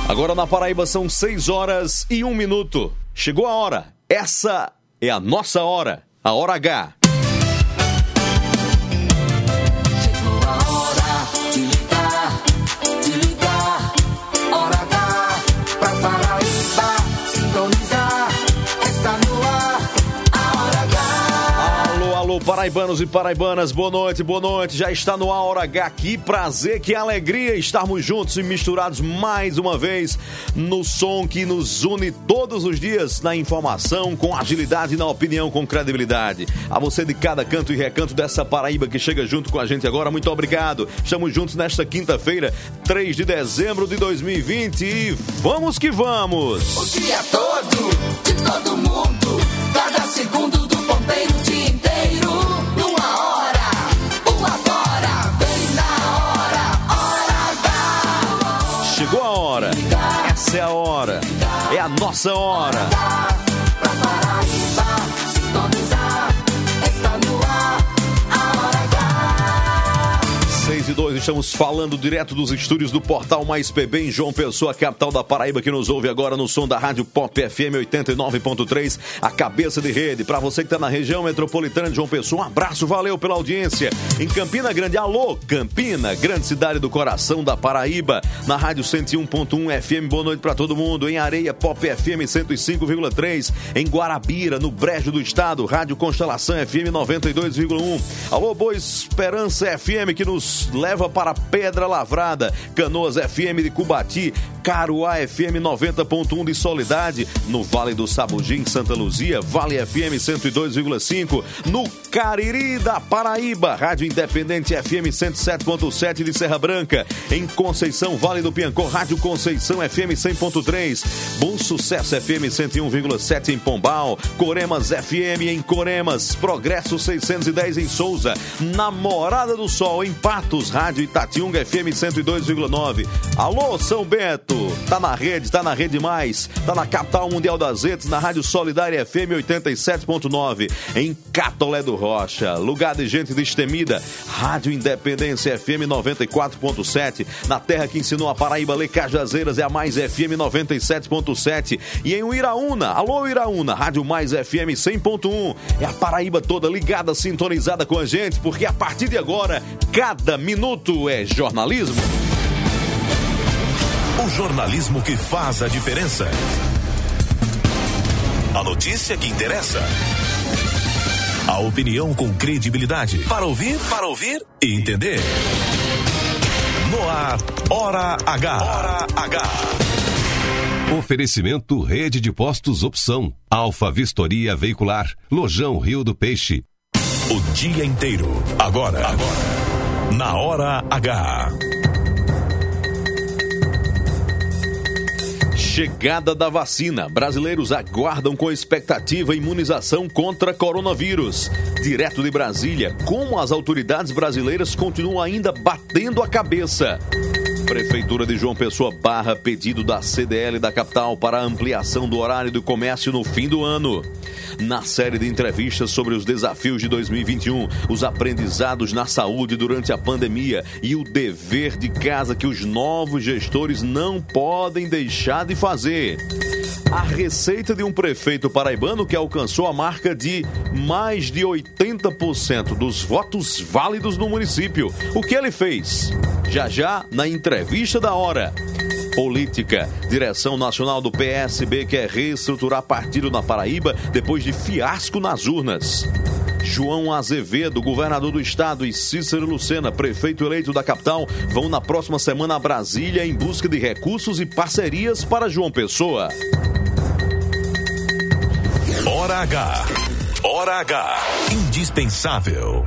Agora na Paraíba são 6h01. Chegou a hora. Essa é a nossa hora. A Hora H. Chegou a hora de ligar. Hora H pra Paraíba sintonizar. Está no ar a Hora H. Alô, paraibanos e paraibanas, boa noite. Já está no ar a Hora H. Que prazer, que alegria estarmos juntos e misturados mais uma vez no som que nos une todos os dias, na informação, com agilidade e na opinião, com credibilidade. A você de cada canto e recanto dessa Paraíba que chega junto com a gente agora, muito obrigado. Estamos juntos nesta quinta-feira, 3 de dezembro de 2020 e vamos que vamos! O dia todo, de todo mundo, cada segundo do ponteiro, o dia inteiro, numa hora, o agora, bem na hora, Hora H. Chegou a hora, essa é a hora, é a nossa hora. Pra Paraíba sintonizar, está no ar a Hora H. 6h02, estamos falando direto dos estúdios do Portal Mais PB em João Pessoa, capital da Paraíba, que nos ouve agora no som da Rádio Pop FM 89.3, a cabeça de rede. Para você que está na região metropolitana de João Pessoa, um abraço, valeu pela audiência. Em Campina Grande, alô, Campina, grande cidade do coração da Paraíba, na Rádio 101.1 FM, boa noite para todo mundo. Em Areia, Pop FM 105,3, em Guarabira, no Brejo do Estado, Rádio Constelação FM 92,1. Alô, Boa Esperança FM, que nos leva para Pedra Lavrada, Canoas FM de Cubati, Caruá FM 90.1 de Soledade, no Vale do Sabugi, em Santa Luzia, Vale FM 102,5, no Cariri da Paraíba, Rádio Independente FM 107.7 de Serra Branca, em Conceição, Vale do Piancó, Rádio Conceição FM 100.3, Bom Sucesso FM 101,7 em Pombal, Coremas FM em Coremas, Progresso 610 em Souza, Namorada do Sol em Patos, Rádio Itatiunga FM 102,9. Alô, São Bento, tá na rede mais, tá na capital mundial das redes, na Rádio Solidária FM 87.9, em Catolé do Rocha, lugar de gente destemida, Rádio Independência FM 94.7, na terra que ensinou a Paraíba a ler Cajazeiras é a Mais FM 97.7, e em Uiraúna, alô Uiraúna, Rádio Mais FM 100.1, é a Paraíba toda ligada, sintonizada com a gente, porque a partir de agora, cada minuto é jornalismo. O jornalismo que faz a diferença. A notícia que interessa. A opinião com credibilidade. Para ouvir e entender. No ar, Hora H. Hora H. Oferecimento Rede de Postos Opção. Alfa Vistoria Veicular. Lojão Rio do Peixe. O dia inteiro. Agora. Na Hora H. Chegada da vacina. Brasileiros aguardam com expectativa a imunização contra coronavírus. Direto de Brasília, como as autoridades brasileiras continuam ainda batendo a cabeça. Prefeitura de João Pessoa barra pedido da CDL da capital para a ampliação do horário do comércio no fim do ano. Na série de entrevistas sobre os desafios de 2021, os aprendizados na saúde durante a pandemia e o dever de casa que os novos gestores não podem deixar de fazer. A receita de um prefeito paraibano que alcançou a marca de mais de 80% dos votos válidos no município. O que ele fez? Já, na entrevista da hora. Política. Direção Nacional do PSB quer reestruturar partido na Paraíba depois de fiasco nas urnas. João Azevedo, governador do estado, e Cícero Lucena, prefeito eleito da capital, vão na próxima semana a Brasília em busca de recursos e parcerias para João Pessoa. Hora H. Hora H. Indispensável.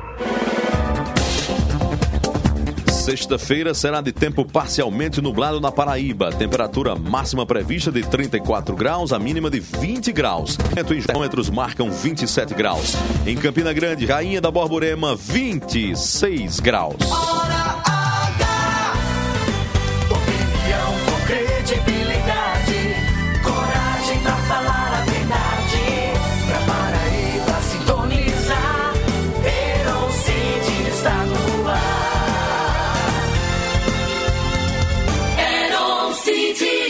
Sexta-feira será de tempo parcialmente nublado na Paraíba. Temperatura máxima prevista de 34 graus, a mínima de 20 graus. Os termômetros marcam 27 graus. Em Campina Grande, Rainha da Borborema, 26 graus. Hora H. Opinião com credibilidade, coragem pra falar a verdade. Pra Paraíba sintonizar, Herocide está no ar. Herocide.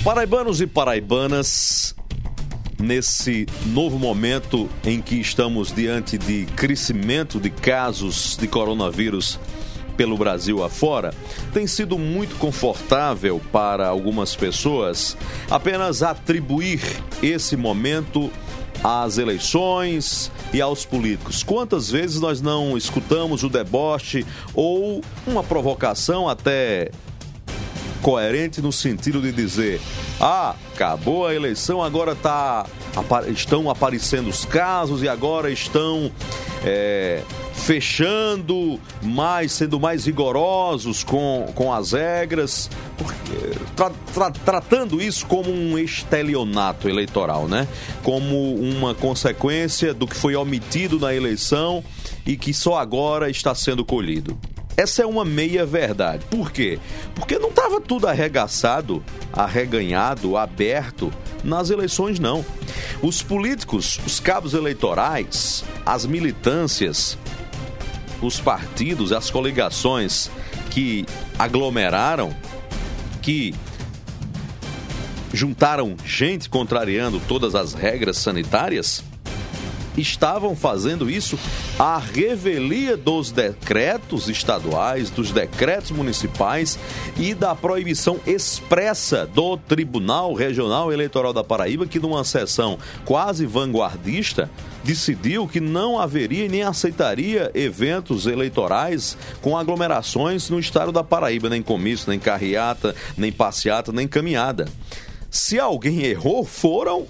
Paraibanos e paraibanas, nesse novo momento em que estamos diante de crescimento de casos de coronavírus pelo Brasil afora, tem sido muito confortável para algumas pessoas apenas atribuir esse momento às eleições e aos políticos. Quantas vezes nós não escutamos o deboche ou uma provocação até coerente no sentido de dizer: acabou a eleição, agora estão aparecendo os casos e agora estão fechando mais, sendo mais rigorosos com as regras, tratando isso como um estelionato eleitoral, né? Como uma consequência do que foi omitido na eleição e que só agora está sendo colhido. Essa é uma meia-verdade. Por quê? Porque não estava tudo arregaçado, arreganhado, aberto nas eleições, não. Os políticos, os cabos eleitorais, as militâncias, os partidos, as coligações que aglomeraram, que juntaram gente contrariando todas as regras sanitárias, estavam fazendo isso à revelia dos decretos estaduais, dos decretos municipais e da proibição expressa do Tribunal Regional Eleitoral da Paraíba, que numa sessão quase vanguardista decidiu que não haveria e nem aceitaria eventos eleitorais com aglomerações no estado da Paraíba, nem comício, nem carreata, nem passeata, nem caminhada. Se alguém errou, foram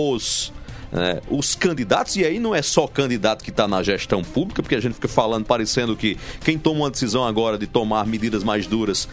os candidatos, e aí não é só candidato que está na gestão pública, porque a gente fica falando, parecendo que quem toma uma decisão agora de tomar medidas mais duras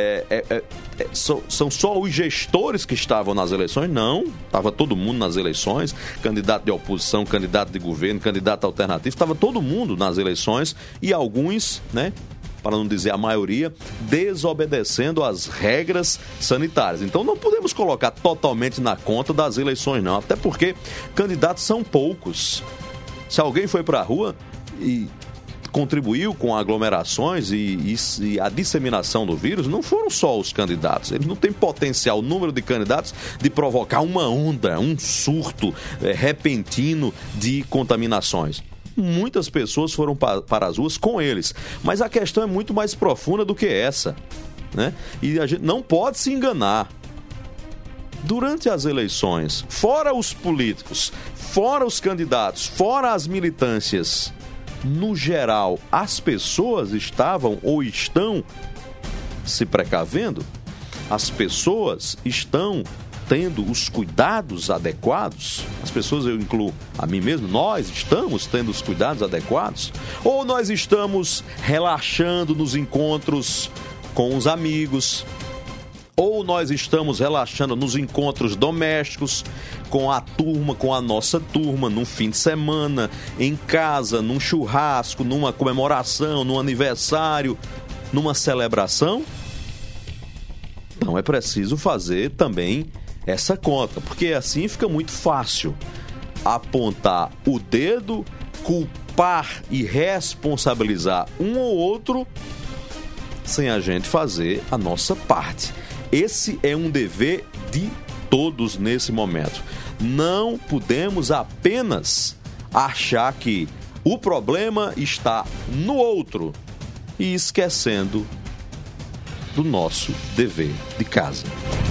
são só os gestores que estavam nas eleições. Não, estava todo mundo nas eleições, candidato de oposição, candidato de governo, candidato alternativo, estava todo mundo nas eleições, e alguns, para não dizer a maioria, desobedecendo às regras sanitárias. Então não podemos colocar totalmente na conta das eleições, não. Até porque candidatos são poucos. Se alguém foi para a rua e contribuiu com aglomerações e a disseminação do vírus, não foram só os candidatos. Eles não têm potencial, o número de candidatos, de provocar uma onda, um surto repentino de contaminações. Muitas pessoas foram para as ruas com eles, mas a questão é muito mais profunda do que essa, né? E a gente não pode se enganar. Durante as eleições, fora os políticos, fora os candidatos, fora as militâncias, no geral, as pessoas estavam ou estão se precavendo? As pessoas estão tendo os cuidados adequados? As pessoas, eu incluo a mim mesmo, nós estamos tendo os cuidados adequados? Ou nós estamos relaxando nos encontros com os amigos? Ou nós estamos relaxando nos encontros domésticos com a turma, com a nossa turma, num fim de semana, em casa, num churrasco, numa comemoração, num aniversário, numa celebração? Então é preciso fazer também essa conta, porque assim fica muito fácil apontar o dedo, culpar e responsabilizar um ou outro sem a gente fazer a nossa parte. Esse é um dever de todos nesse momento. Não podemos apenas achar que o problema está no outro e esquecendo do nosso dever de casa.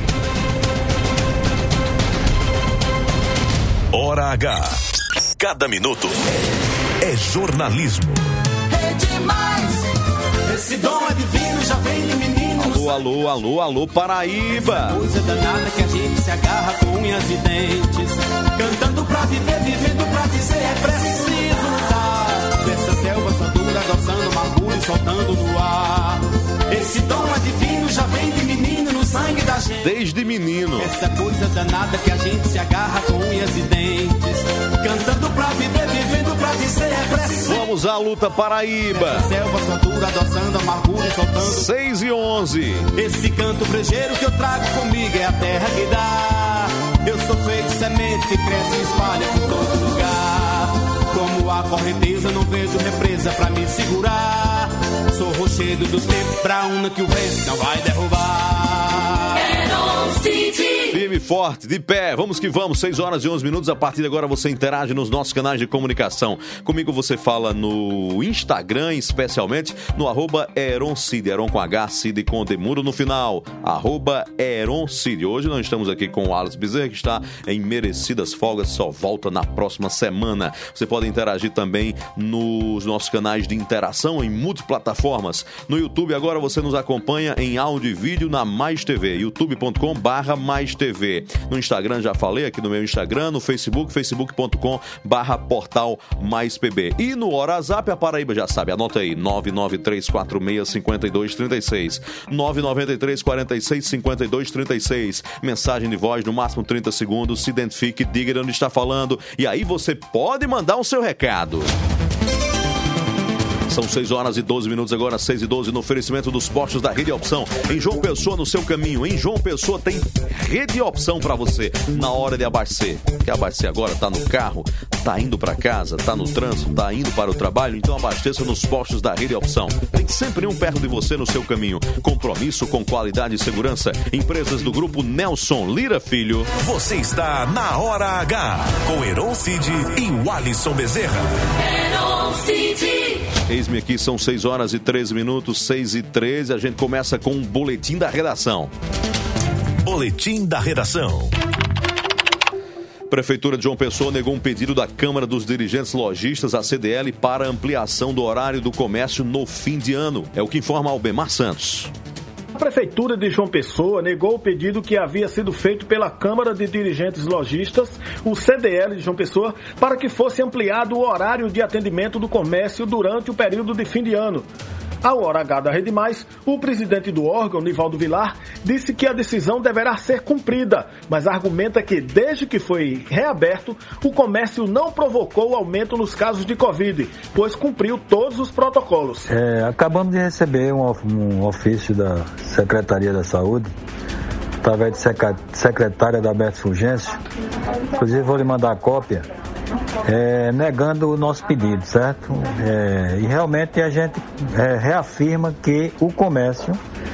Hora H. Cada minuto é jornalismo. É demais. Esse dom é divino, já vem de menino. Alô, Paraíba. Coisa danada que a gente se agarra com unhas e dentes. Cantando pra viver, vivendo pra dizer, é preciso lutar. Dessa selva só dura, adoçando amargura e soltando no ar. Esse dom é divino, já vem de menino no sangue da gente. Desde menino. Essa coisa danada que a gente se agarra com unhas e dentes. Cantando pra viver, vivendo pra dizer, é preciso. Vamos à luta, Paraíba. Essa selva só dura, adoçando amargura e soltando. 6h11. Esse canto brejeiro que eu trago comigo é a terra que dá. Eu sou feito semente que cresce e espalha por todo lugar. Como a correnteza, não vejo represa pra me segurar. Sou rochedo do tempo pra una que o vento não vai derrubar. City. Firme e forte, de pé, vamos que vamos, 6 horas e 11 minutos. A partir de agora você interage nos nossos canais de comunicação. Comigo você fala no Instagram, especialmente no @EronCid, Eron com H, Cid com Demuro no final, @EronCid. Hoje nós estamos aqui com o Alex Bezerra, que está em merecidas folgas, só volta na próxima semana. Você pode interagir também nos nossos canais de interação em multiplataformas. No YouTube agora você nos acompanha em áudio e vídeo na Mais TV, youtube.com/MaisTV. No Instagram já falei, aqui no meu Instagram, no Facebook, facebook.com/portal Mais PB. E no WhatsApp, a Paraíba já sabe, anota aí, 993465236, 993465236, mensagem de voz no máximo 30 segundos, se identifique, diga de onde está falando, e aí você pode mandar o seu recado. São 6 horas e 12 minutos agora, 6 e 12, no oferecimento dos postos da Rede Opção. Em João Pessoa, no seu caminho. Em João Pessoa tem Rede Opção para você na hora de abastecer. Quer abastecer agora? Tá no carro? Tá indo para casa? Tá no trânsito? Tá indo para o trabalho? Então abasteça nos postos da Rede Opção. Tem sempre um perto de você no seu caminho. Compromisso com qualidade e segurança. Empresas do Grupo Nelson Lira Filho. Você está na Hora H, com Heron Cid e Walisson Bezerra. Heron Cid. Eis-me aqui, são 6 horas e 13 minutos, 6 e 13. A gente começa com um boletim da redação. Boletim da redação. Prefeitura de João Pessoa negou um pedido da Câmara dos Dirigentes Lojistas, a CDL, para ampliação do horário do comércio no fim de ano. É o que informa Albemar Santos. A Prefeitura de João Pessoa negou o pedido que havia sido feito pela Câmara de Dirigentes Lojistas, o CDL de João Pessoa, para que fosse ampliado o horário de atendimento do comércio durante o período de fim de ano. Ao Hora H da Rede Mais, o presidente do órgão, Nivaldo Vilar, disse que a decisão deverá ser cumprida, mas argumenta que, desde que foi reaberto, o comércio não provocou aumento nos casos de Covid, pois cumpriu todos os protocolos. Acabamos de receber um ofício da Secretaria da Saúde, através de secretária da Beto Fulgêncio, inclusive vou lhe mandar a cópia, negando o nosso pedido, certo? E realmente a gente reafirma que o comércio,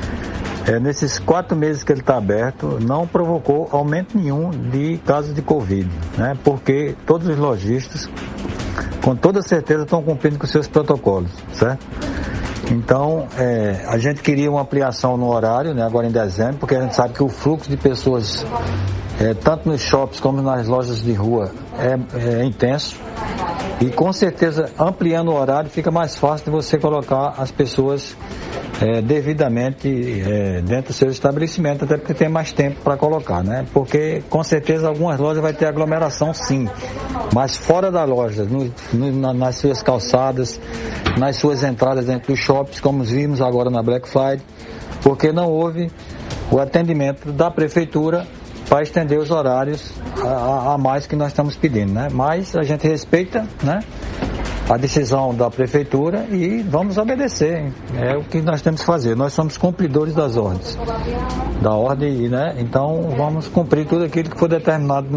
nesses 4 meses que ele está aberto, não provocou aumento nenhum de casos de Covid, né? Porque todos os lojistas, com toda certeza, estão cumprindo com seus protocolos, certo? Então, a gente queria uma ampliação no horário, né, agora em dezembro, porque a gente sabe que o fluxo de pessoas, tanto nos shoppings como nas lojas de rua, é intenso. E com certeza, ampliando o horário, fica mais fácil de você colocar as pessoas devidamente dentro do seu estabelecimento, até porque tem mais tempo para colocar, né? Porque com certeza algumas lojas vai ter aglomeração, sim, mas fora da loja, nas suas calçadas, nas suas entradas dentro dos shoppings, como vimos agora na Black Friday, porque não houve o atendimento da prefeitura para estender os horários a mais que nós estamos pedindo, né? Mas a gente respeita, né, a decisão da prefeitura e vamos obedecer. É o que nós temos que fazer. Nós somos cumpridores das ordens. Da ordem, né? Então vamos cumprir tudo aquilo que for determinado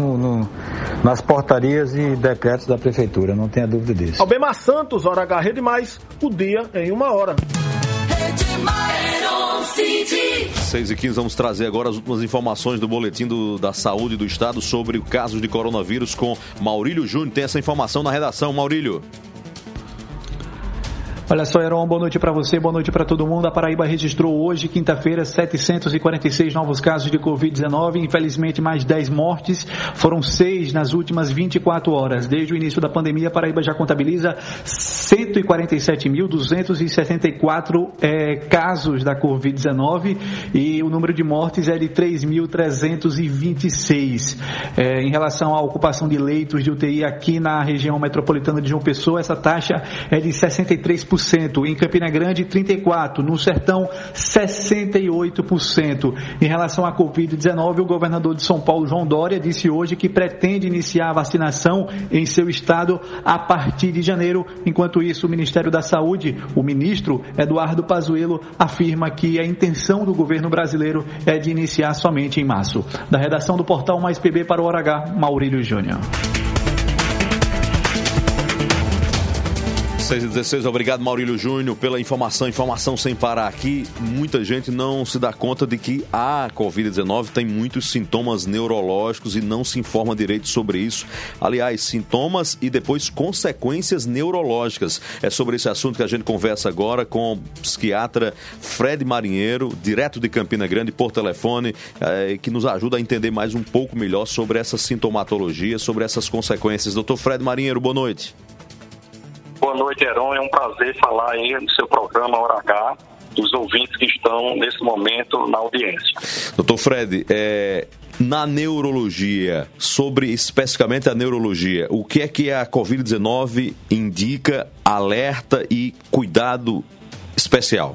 nas portarias e decretos da prefeitura. Não tenha dúvida disso. Albemar Santos, Hora H, Rede Mais, o dia em 1 hora. Rede Mais, Heron Cid. 6 e 15, vamos trazer agora as últimas informações do boletim da saúde do estado sobre o caso de coronavírus com Maurílio Júnior. Tem essa informação na redação, Maurílio. Olha só, Heron, boa noite para você, boa noite para todo mundo. A Paraíba registrou hoje, quinta-feira, 746 novos casos de Covid-19. Infelizmente, mais 10 mortes. Foram 6 nas últimas 24 horas. Desde o início da pandemia, a Paraíba já contabiliza 147.264 casos da Covid-19 e o número de mortes é de 3.326. Em relação à ocupação de leitos de UTI aqui na região metropolitana de João Pessoa, essa taxa é de 63%. Em Campina Grande, 34%. No Sertão, 68%. Em relação à Covid-19, o governador de São Paulo, João Dória, disse hoje que pretende iniciar a vacinação em seu estado a partir de janeiro. Enquanto isso, o Ministério da Saúde, o ministro Eduardo Pazuello, afirma que a intenção do governo brasileiro é de iniciar somente em março. Da redação do portal Mais PB para o Hora H, Maurílio Júnior. 6h16, obrigado Maurílio Júnior pela informação sem parar aqui. Muita gente não se dá conta de que a Covid-19 tem muitos sintomas neurológicos e não se informa direito sobre isso. Aliás, sintomas e depois consequências neurológicas. É sobre esse assunto que a gente conversa agora com o psiquiatra Fred Marinheiro, direto de Campina Grande, por telefone, que nos ajuda a entender mais um pouco melhor sobre essa sintomatologia, sobre essas consequências. Doutor Fred Marinheiro, boa noite. Boa noite, Heron. É um prazer falar aí no seu programa Hora H, dos ouvintes que estão nesse momento na audiência. Doutor Fred, na neurologia, sobre especificamente a neurologia, o que é que a Covid-19 indica, alerta e cuidado especial?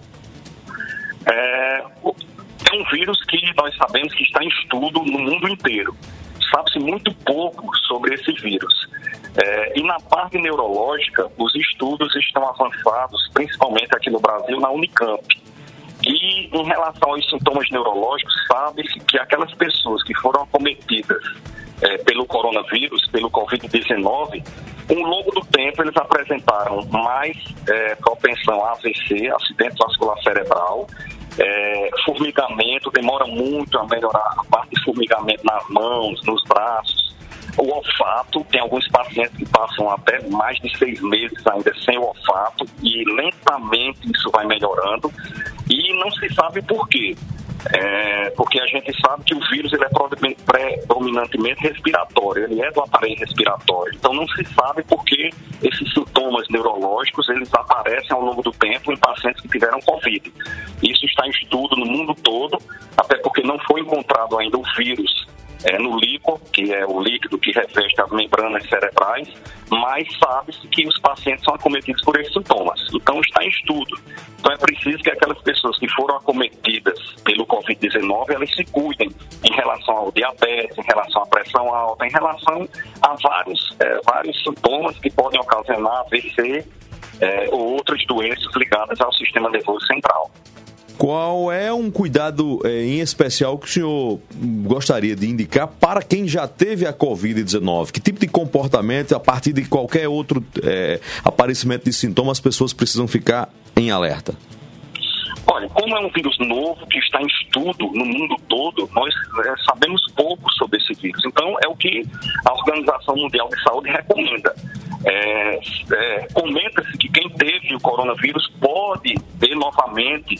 É um vírus que nós sabemos que está em estudo no mundo inteiro. Sabe-se muito pouco sobre esse vírus. E na parte neurológica, os estudos estão avançados, principalmente aqui no Brasil, na Unicamp. E em relação aos sintomas neurológicos, sabe-se que aquelas pessoas que foram acometidas pelo coronavírus, pelo Covid-19, ao longo do tempo eles apresentaram mais propensão a AVC, acidente vascular cerebral, formigamento, demora muito a melhorar a parte de formigamento nas mãos, nos braços. O olfato, tem alguns pacientes que passam até mais de 6 meses ainda sem o olfato e lentamente isso vai melhorando e não se sabe por quê. Porque a gente sabe que o vírus ele é predominantemente respiratório, ele é do aparelho respiratório. Então não se sabe por que esses sintomas neurológicos eles aparecem ao longo do tempo em pacientes que tiveram Covid. Isso está em estudo no mundo todo, até porque não foi encontrado ainda o vírus no líquor, que é o líquido que reveste as membranas cerebrais, mas sabe-se que os pacientes são acometidos por esses sintomas. Então está em estudo. Então é preciso que aquelas pessoas que foram acometidas pelo Covid-19, elas se cuidem em relação ao diabetes, em relação à pressão alta, em relação a vários sintomas que podem ocasionar AVC ou outras doenças ligadas ao sistema nervoso central. Qual é um cuidado em especial que o senhor gostaria de indicar para quem já teve a Covid-19? Que tipo de comportamento, a partir de qualquer outro aparecimento de sintomas, as pessoas precisam ficar em alerta? Olha, como é um vírus novo que está em estudo no mundo todo, nós sabemos pouco sobre esse vírus. Então, é o que a Organização Mundial de Saúde recomenda. Comenta-se que quem teve o coronavírus pode ter novamente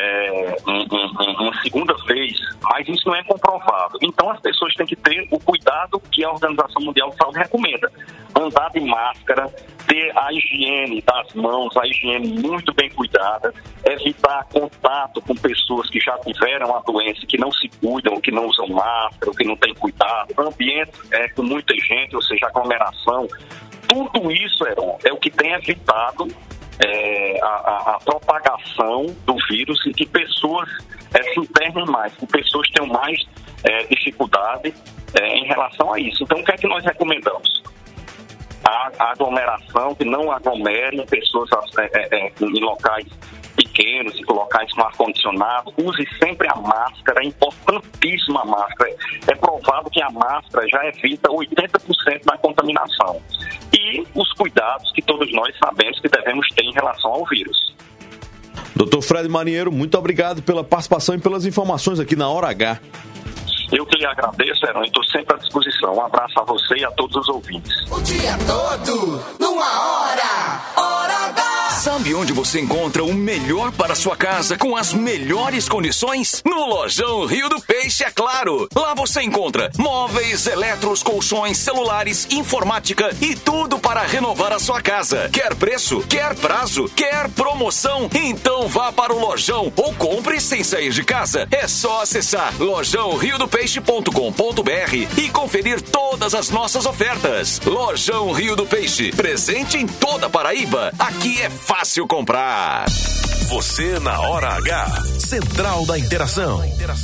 uma segunda vez, mas isso não é comprovado. Então as pessoas têm que ter o cuidado que a Organização Mundial de Saúde recomenda. Andar de máscara, ter a higiene das mãos, a higiene muito bem cuidada, evitar contato com pessoas que já tiveram a doença, que não se cuidam, que não usam máscara, que não têm cuidado, ambiente com muita gente, ou seja, aglomeração. Tudo isso, Heron, é o que tem evitado a propagação do vírus e que pessoas se internem mais, que pessoas tenham mais dificuldade em relação a isso. Então, o que é que nós recomendamos? A aglomeração, que não aglomerem pessoas em locais pequenos, em locais com ar-condicionado. Use sempre a máscara, é importantíssima a máscara. É provado que a máscara já evita 80% da contaminação. E os cuidados que todos nós sabemos que devemos ter em relação ao vírus. Doutor Fred Marinheiro, muito obrigado pela participação e pelas informações aqui na Hora H. Eu que lhe agradeço, Heron, e estou sempre à disposição. Um abraço a você e a todos os ouvintes. O dia todo, numa hora, Hora H. Sabe onde você encontra o melhor para sua casa com as melhores condições? No Lojão Rio do Peixe, é claro. Lá você encontra móveis, eletros, colchões, celulares, informática e tudo para renovar a sua casa. Quer preço? Quer prazo? Quer promoção? Então vá para o Lojão ou compre sem sair de casa. É só acessar lojãoriodopeixe.com.br e conferir todas as nossas ofertas. Lojão Rio do Peixe, presente em toda a Paraíba. Aqui é fácil comprar. Você na Hora H, Central da Interação.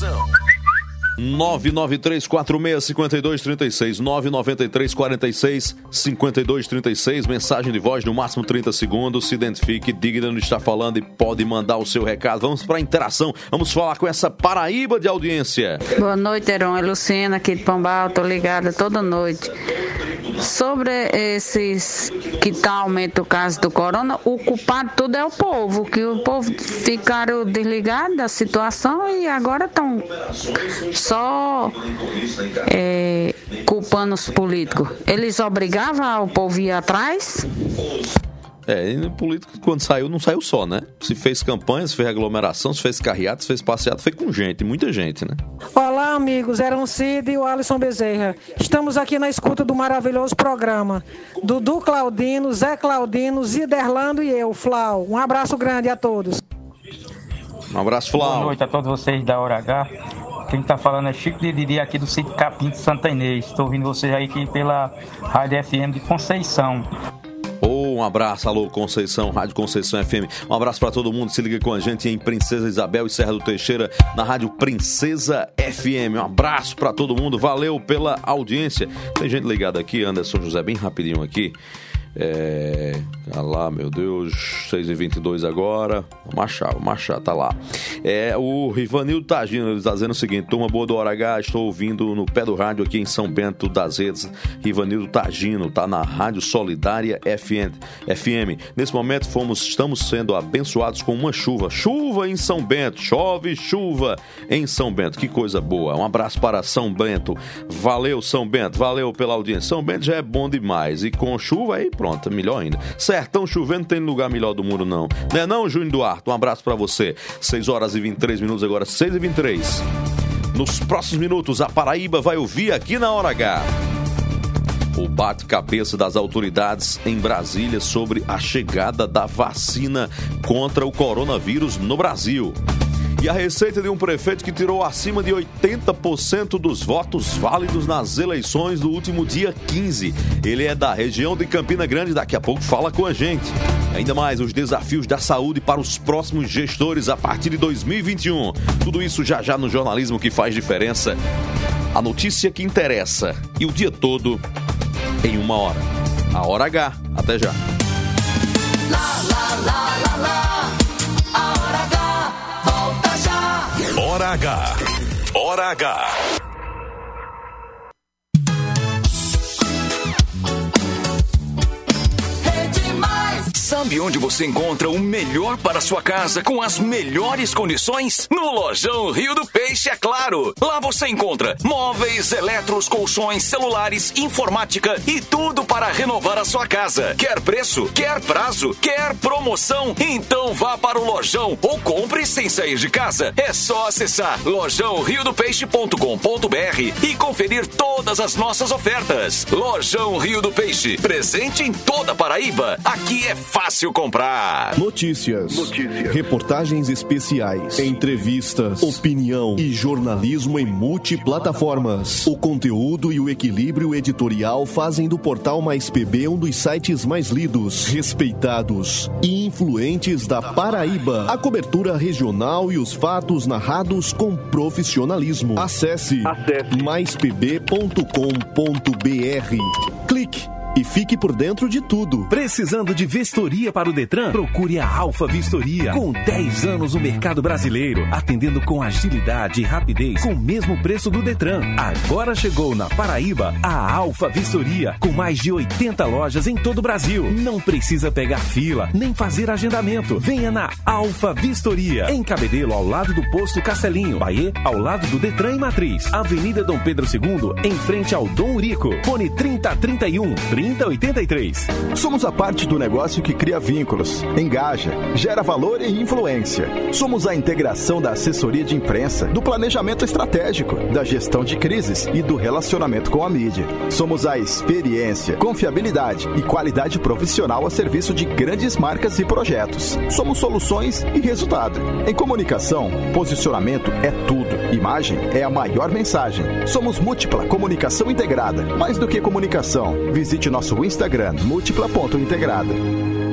993-46-5236, 993-46-5236, mensagem de voz no máximo 30 segundos, se identifique, diga onde está falando e pode mandar o seu recado. Vamos para a interação, vamos falar com essa Paraíba de audiência. Boa noite, Heron, é Luciana aqui de Pombal, tô ligada toda noite. Sobre esses que tá aumento o caso do corona, o culpado tudo é o povo, que o povo ficaram desligados da situação e agora estão só culpando os políticos. Eles obrigavam o povo a ir atrás? E no político, quando saiu, não saiu só, né? Se fez campanha, se fez aglomeração, se fez carreata, se fez passeata, fez com gente, muita gente, né? Olá, amigos, Eram Cid e o Alisson Bezerra. Estamos aqui na escuta do maravilhoso programa. Dudu Claudino, Zé Claudino, Ziderlando e eu, Flau. Um abraço grande a todos. Um abraço, Flau. Boa noite a todos vocês da Hora H. Quem está falando é Chico de Didi aqui do sítio Capim de Santa Inês. Estou ouvindo vocês aí aqui pela Rádio FM de Conceição. Um abraço, alô Conceição, Rádio Conceição FM. Um abraço para todo mundo, se liga com a gente em Princesa Isabel e Serra do Teixeira, na Rádio Princesa FM. Um abraço para todo mundo, valeu pela audiência. Tem gente ligada aqui, Anderson José, bem rapidinho aqui. Lá, meu Deus, 6h22 agora. Machado, tá lá. O Rivanildo Tagino, ele está dizendo o seguinte: turma boa do Hora H, estou ouvindo no pé do rádio aqui em São Bento das Redes. Rivanildo Tagino, tá na Rádio Solidária FM. Nesse momento estamos sendo abençoados com uma chuva em São Bento, chove chuva em São Bento, que coisa boa. Um abraço para São Bento, valeu São Bento, valeu pela audiência. São Bento já é bom demais, e com chuva aí pronto, melhor ainda. Sertão chovendo, tem lugar melhor do mundo não. Não é não, Júnior Duarte? Um abraço pra você. 6h23, agora 6h23. Nos próximos minutos, a Paraíba vai ouvir aqui na Hora H o bate-cabeça das autoridades em Brasília sobre a chegada da vacina contra o coronavírus no Brasil. E a receita de um prefeito que tirou acima de 80% dos votos válidos nas eleições do último dia 15. Ele é da região de Campina Grande, daqui a pouco fala com a gente. Ainda mais os desafios da saúde para os próximos gestores a partir de 2021. Tudo isso já no jornalismo que faz diferença. A notícia que interessa e o dia todo em uma hora. A Hora H. Até já. Hora H. Hora H. Sabe onde você encontra o melhor para sua casa com as melhores condições? No Lojão Rio do Peixe, é claro. Lá você encontra móveis, eletros, colchões, celulares, informática e tudo para renovar a sua casa. Quer preço? Quer prazo? Quer promoção? Então vá para o Lojão ou compre sem sair de casa. É só acessar lojãoriodopeixe.com.br e conferir todas as nossas ofertas. Lojão Rio do Peixe, presente em toda a Paraíba. Aqui é fácil comprar. Notícias, reportagens especiais, entrevistas, opinião e jornalismo em multiplataformas. O conteúdo e o equilíbrio editorial fazem do Portal Mais PB um dos sites mais lidos, respeitados e influentes da Paraíba. A cobertura regional e os fatos narrados com profissionalismo. Acesse maispb.com.br. Clique e fique por dentro de tudo. Precisando de vistoria para o Detran? Procure a Alfa Vistoria. Com 10 anos no mercado brasileiro, atendendo com agilidade e rapidez, com o mesmo preço do Detran. Agora chegou na Paraíba a Alfa Vistoria, com mais de 80 lojas em todo o Brasil. Não precisa pegar fila, nem fazer agendamento. Venha na Alfa Vistoria, em Cabedelo, ao lado do posto Castelinho. Bahia, ao lado do Detran e Matriz. Avenida Dom Pedro II, em frente ao Dom Urico. Fone 3031 3083. Somos a parte do negócio que cria vínculos, engaja, gera valor e influência. Somos a integração da assessoria de imprensa, do planejamento estratégico, da gestão de crises e do relacionamento com a mídia. Somos a experiência, confiabilidade e qualidade profissional a serviço de grandes marcas e projetos. Somos soluções e resultado. Em comunicação, posicionamento é tudo. Imagem é a maior mensagem. Somos Múltipla Comunicação Integrada. Mais do que comunicação, visite nosso Instagram, múltipla.integrada.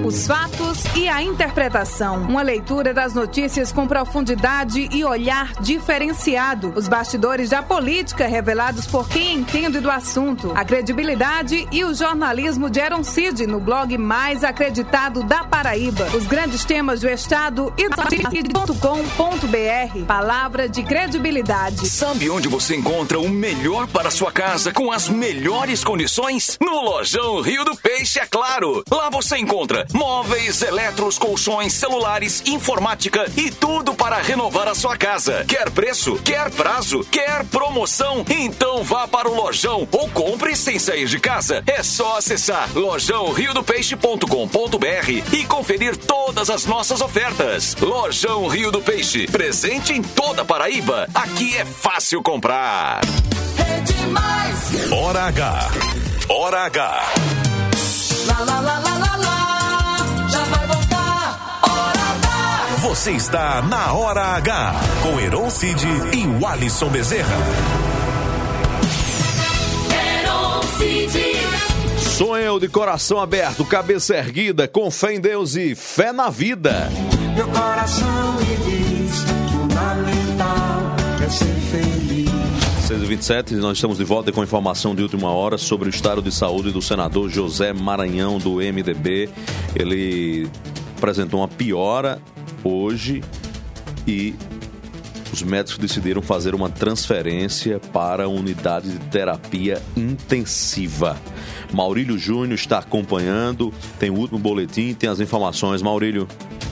Os fatos e a interpretação. Uma leitura das notícias com profundidade e olhar diferenciado. Os bastidores da política revelados por quem entende do assunto. A credibilidade e o jornalismo de Heron Cid no blog mais acreditado da Paraíba. Os grandes temas do Estado e .com.br. Palavra de credibilidade. Sabe onde você encontra o melhor para a sua casa com as melhores condições? No Lojão Rio do Peixe, é claro. Lá você encontra móveis, eletros, colchões, celulares, informática e tudo para renovar a sua casa. Quer preço? Quer prazo? Quer promoção? Então vá para o Lojão ou compre sem sair de casa. É só acessar lojãoriodopeixe.com.br e conferir todas as nossas ofertas. Lojão Rio do Peixe, presente em toda Paraíba. Aqui é fácil comprar. É demais. Hora H. Hora H. Lá, lá, lá, lá, lá, lá. Já vai voltar. Hora H. Você está na Hora H com Heron Cid e o Alisson Bezerra. Heron Cid. Sou eu de coração aberto, cabeça erguida, com fé em Deus e fé na vida. Meu coração me diz, fundamental é ser feliz. 6h27, nós estamos de volta com informação de última hora sobre o estado de saúde do senador José Maranhão, do MDB. Ele apresentou uma piora hoje e os médicos decidiram fazer uma transferência para a unidade de terapia intensiva. Maurílio Júnior está acompanhando, tem o último boletim, tem as informações. Maurílio.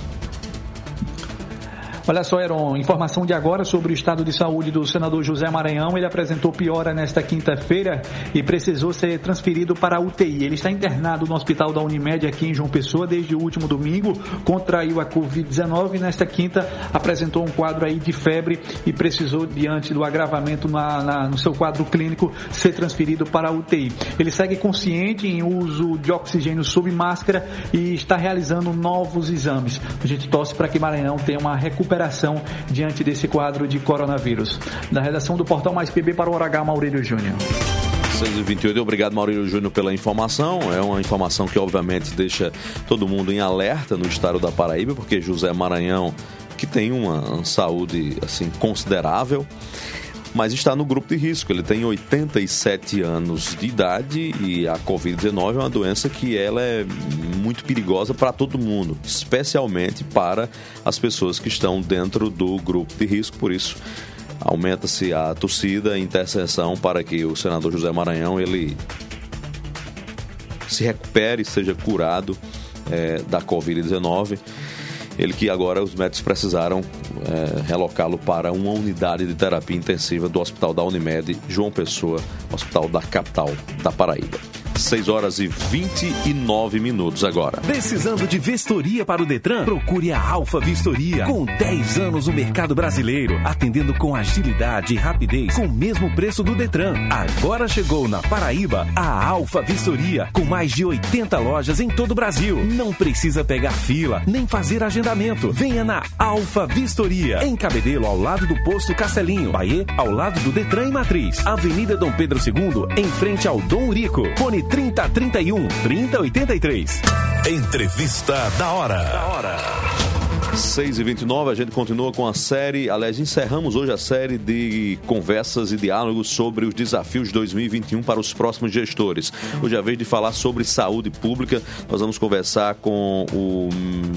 Olha só, Heron, informação de agora sobre o estado de saúde do senador José Maranhão. Ele apresentou piora nesta quinta-feira e precisou ser transferido para a UTI. Ele está internado no hospital da Unimed aqui em João Pessoa desde o último domingo, contraiu a Covid-19 e nesta quinta apresentou um quadro aí de febre e precisou, diante do agravamento no seu quadro clínico, ser transferido para a UTI. Ele segue consciente em uso de oxigênio sob máscara e está realizando novos exames. A gente torce para que Maranhão tenha uma recuperação diante desse quadro de coronavírus. Da redação do Portal Mais PB para o Hora H, Maurílio Júnior. 6h28, obrigado Maurílio Júnior pela informação. É uma informação que obviamente deixa todo mundo em alerta no estado da Paraíba, porque José Maranhão, que tem uma saúde assim considerável, mas está no grupo de risco. Ele tem 87 anos de idade e a Covid-19 é uma doença que ela é muito perigosa para todo mundo, especialmente para as pessoas que estão dentro do grupo de risco. Por isso, aumenta-se a torcida, a intercessão para que o senador José Maranhão ele se recupere, seja curado da Covid-19. Ele que agora os médicos precisaram relocá-lo para uma unidade de terapia intensiva do Hospital da Unimed, João Pessoa, hospital da capital da Paraíba. 6h29 agora. Precisando de vistoria para o Detran? Procure a Alfa Vistoria. Com 10 anos no mercado brasileiro, atendendo com agilidade e rapidez, com o mesmo preço do Detran. Agora chegou na Paraíba a Alfa Vistoria, com mais de 80 lojas em todo o Brasil. Não precisa pegar fila, nem fazer agendamento. Venha na Alfa Vistoria, em Cabedelo, ao lado do posto Castelinho. Bahia, ao lado do Detran e Matriz. Avenida Dom Pedro II, em frente ao Dom Urico. Fone 3031-3083. Entrevista da hora. 6h29, a gente continua com a série, aliás, encerramos hoje a série de conversas e diálogos sobre os desafios de 2021 para os próximos gestores. Hoje é a vez de falar sobre saúde pública. Nós vamos conversar com o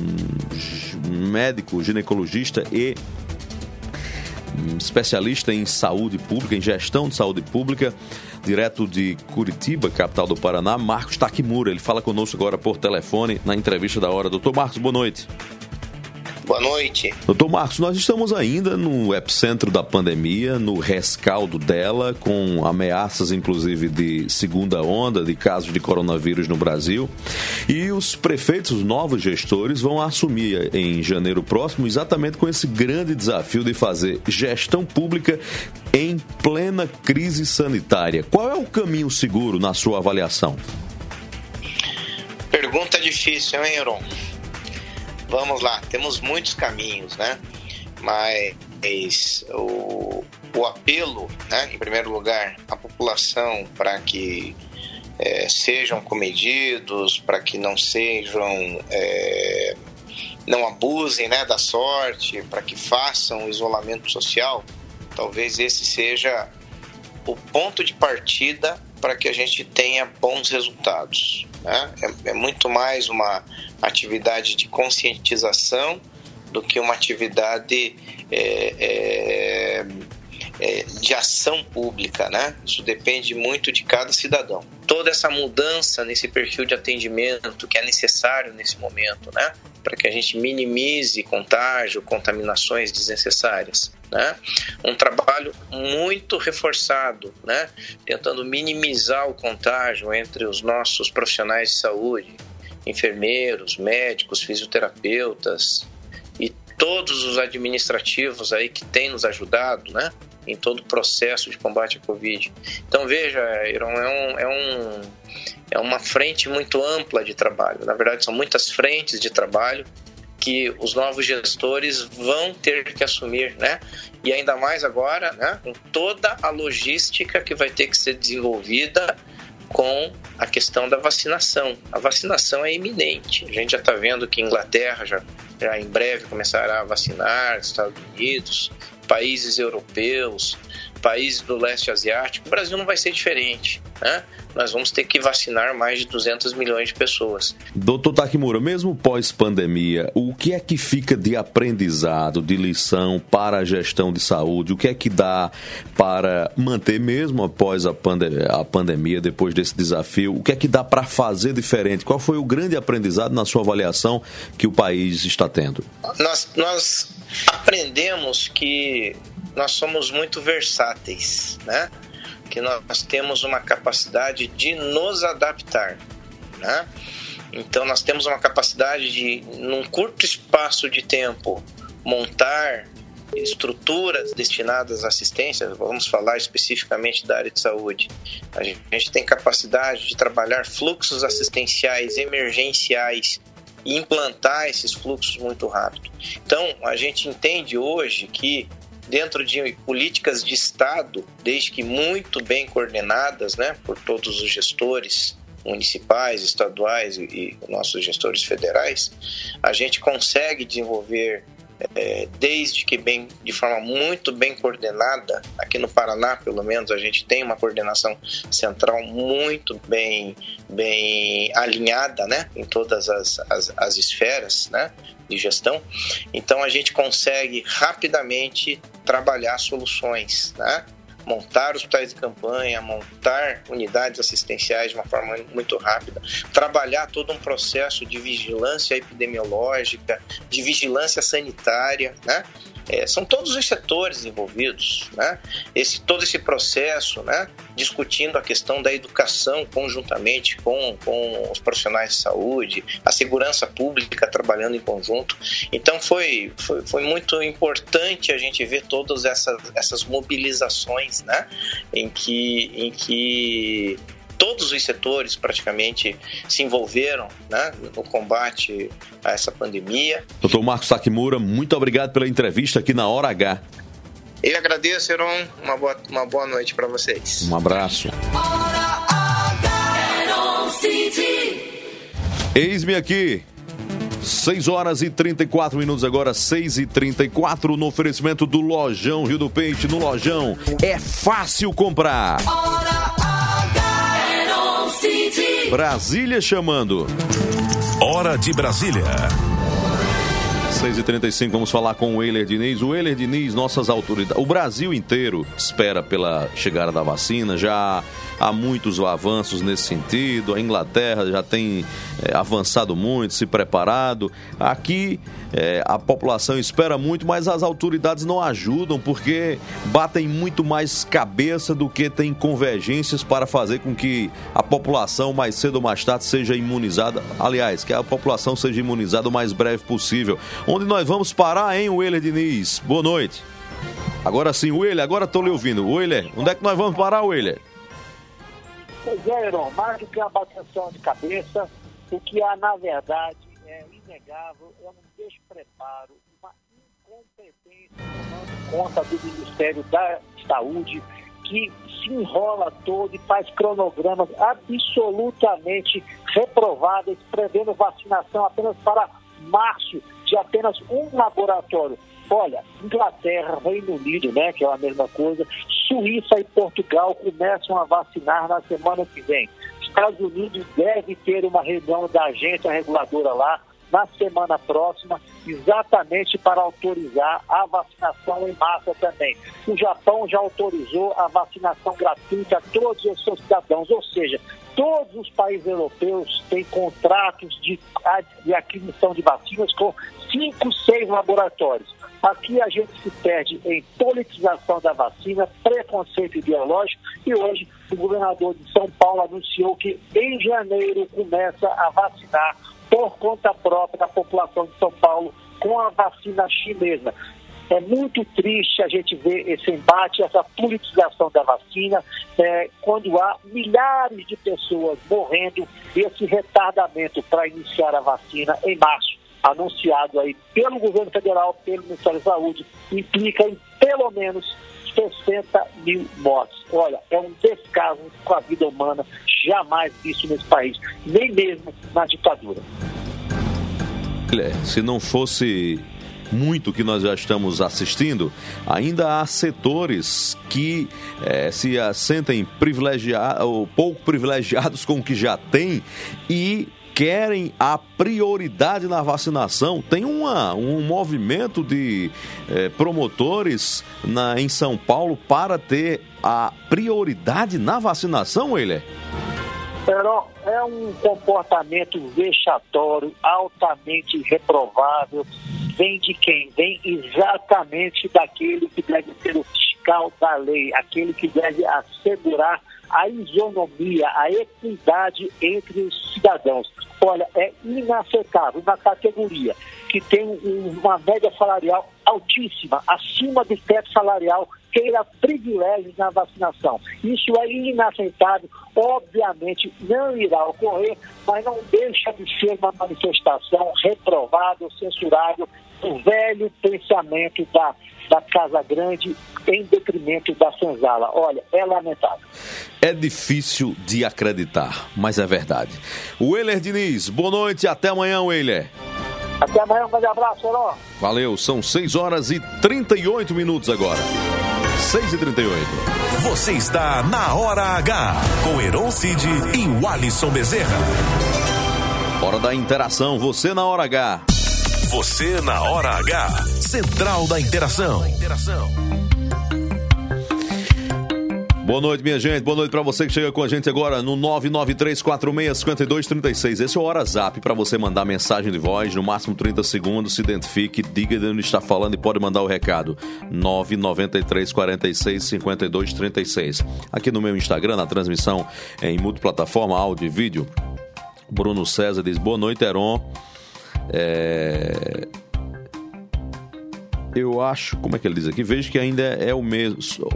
médico ginecologista e especialista em saúde pública, em gestão de saúde pública, direto de Curitiba, capital do Paraná, Marcos Takimura. Ele fala conosco agora por telefone na entrevista da hora. Doutor Marcos, boa noite. Boa noite. Doutor Marcos, nós estamos ainda no epicentro da pandemia, no rescaldo dela, com ameaças inclusive de segunda onda de casos de coronavírus no Brasil. E os prefeitos, os novos gestores, vão assumir em janeiro próximo exatamente com esse grande desafio de fazer gestão pública em plena crise sanitária. Qual é o caminho seguro na sua avaliação? Pergunta difícil, hein, Heron? Vamos lá, temos muitos caminhos, né? Mas o apelo, né, em primeiro lugar, à população para que sejam comedidos, para que não não abusem, né, da sorte, para que façam o isolamento social, talvez esse seja o ponto de partida para que a gente tenha bons resultados, né? É muito mais uma atividade de conscientização do que uma atividade de ação pública, né? Isso depende muito de cada cidadão. Toda essa mudança nesse perfil de atendimento que é necessário nesse momento, né? Para que a gente minimize contágio, contaminações desnecessárias, né? Um trabalho muito reforçado, né? Tentando minimizar o contágio entre os nossos profissionais de saúde, enfermeiros, médicos, fisioterapeutas e todos os administrativos aí que têm nos ajudado, né? Em todo o processo de combate à Covid. Então, veja, Iron, é uma frente muito ampla de trabalho. Na verdade, são muitas frentes de trabalho que os novos gestores vão ter que assumir, né? E ainda mais agora, né? Com toda a logística que vai ter que ser desenvolvida com a questão da vacinação. A vacinação é iminente. A gente já está vendo que Inglaterra já em breve começará a vacinar, Estados Unidos, países europeus, países do leste asiático. O Brasil não vai ser diferente, né? Nós vamos ter que vacinar mais de 200 milhões de pessoas. Doutor Takimura, mesmo pós-pandemia, o que é que fica de aprendizado, de lição para a gestão de saúde? O que é que dá para manter mesmo após a pandemia, depois desse desafio? O que é que dá para fazer diferente? Qual foi o grande aprendizado na sua avaliação que o país está tendo? Nós aprendemos que nós somos muito versáteis, né? Que nós temos uma capacidade de nos adaptar, né? Então nós temos uma capacidade de, num curto espaço de tempo, montar estruturas destinadas à assistência. Vamos falar especificamente da área de saúde. A gente tem capacidade de trabalhar fluxos assistenciais emergenciais e implantar esses fluxos muito rápido. Então a gente entende hoje que dentro de políticas de Estado, desde que muito bem coordenadas, né, por todos os gestores municipais, estaduais e nossos gestores federais, a gente consegue desenvolver, desde que de forma muito bem coordenada. Aqui no Paraná, pelo menos, a gente tem uma coordenação central muito bem alinhada, né, em todas as esferas, né, de gestão. Então a gente consegue rapidamente trabalhar soluções, né? Montar hospitais de campanha, montar unidades assistenciais de uma forma muito rápida, trabalhar todo um processo de vigilância epidemiológica, de vigilância sanitária, né? São todos os setores envolvidos, né? Todo esse processo, né? Discutindo a questão da educação conjuntamente com os profissionais de saúde, a segurança pública trabalhando em conjunto. Então foi muito importante a gente ver todas essas mobilizações, né? Em que todos os setores praticamente se envolveram, né, no combate a essa pandemia. Dr. Marcos Takimura, muito obrigado pela entrevista aqui na Hora H. Eu agradeço, Heron. Uma boa noite para vocês. Um abraço. Eis-me aqui. 6 horas e 34 minutos agora, 6h34, no oferecimento do Lojão Rio do Peixe. No Lojão é fácil comprar. Brasília chamando. Hora de Brasília. 6h35, vamos falar com o Euler Diniz. O Euler Diniz, nossas autoridades, o Brasil inteiro espera pela chegada da vacina. Já há muitos avanços nesse sentido. A Inglaterra já tem avançado muito, se preparado. Aqui a população espera muito, mas as autoridades não ajudam porque batem muito mais cabeça do que tem convergências para fazer com que a população mais cedo ou mais tarde seja imunizada. Aliás, que a população seja imunizada o mais breve possível. Onde nós vamos parar, hein, Euler Diniz? Boa noite. Agora sim, Euler, agora estou lhe ouvindo. Euler, onde é que nós vamos parar, Euler? Pois é, Heron, mais do que uma bateção de cabeça, o que há, na verdade, é inegável, é um despreparo, uma incompetência tomando conta do Ministério da Saúde, que se enrola todo e faz cronogramas absolutamente reprovados, prevendo vacinação apenas para março de apenas um laboratório. Olha, Inglaterra, Reino Unido, né, que é a mesma coisa, Suíça e Portugal começam a vacinar na semana que vem. Estados Unidos deve ter uma reunião da agência reguladora lá na semana próxima, exatamente para autorizar a vacinação em massa também. O Japão já autorizou a vacinação gratuita a todos os seus cidadãos, ou seja, todos os países europeus têm contratos de aquisição de vacinas com 5, 6 laboratórios. Aqui a gente se perde em politização da vacina, preconceito ideológico, e hoje o governador de São Paulo anunciou que em janeiro começa a vacinar por conta própria a população de São Paulo com a vacina chinesa. É muito triste a gente ver esse embate, essa politização da vacina, quando há milhares de pessoas morrendo, esse retardamento para iniciar a vacina em março, anunciado aí pelo governo federal, pelo Ministério da Saúde, implica em pelo menos 60 mil mortes. Olha, é um descaso com a vida humana, jamais visto nesse país, nem mesmo na ditadura. Se não fosse muito que nós já estamos assistindo, ainda há setores que se sentem privilegiados ou pouco privilegiados com o que já tem e querem a prioridade na vacinação. Tem um movimento de promotores em São Paulo para ter a prioridade na vacinação, Weiler? É um comportamento vexatório, altamente reprovável. Vem de quem? Vem exatamente daquele que deve ser o fiscal da lei, aquele que deve assegurar a isonomia, a equidade entre os cidadãos. Olha, é inaceitável uma categoria que tem uma média salarial altíssima, acima do teto salarial, queira privilégios na vacinação. Isso é inaceitável, obviamente não irá ocorrer, mas não deixa de ser uma manifestação reprovável, censurável, do velho pensamento da Casa Grande em detrimento da senzala. Olha, é lamentável. É difícil de acreditar, mas é verdade. Weiler Diniz, boa noite e até amanhã, Weiler. Até amanhã, um grande abraço, Herói. Valeu, são 6 horas e 38 minutos agora. 6h38. Você está na Hora H, com Heron Cid e Alisson Bezerra. Hora da interação, você na Hora H. Você na Hora H, Central da Interação. Boa noite, minha gente. Boa noite para você que chega com a gente agora no 993465236. Esse é o Hora Zap para você mandar mensagem de voz, no máximo 30 segundos. Se identifique, diga de onde está falando e pode mandar o recado. 993465236. Aqui no meu Instagram, na transmissão em multiplataforma, áudio e vídeo, Bruno César diz: boa noite, Heron. Eu acho, como é que ele diz aqui? Vejo que ainda é o mesmo.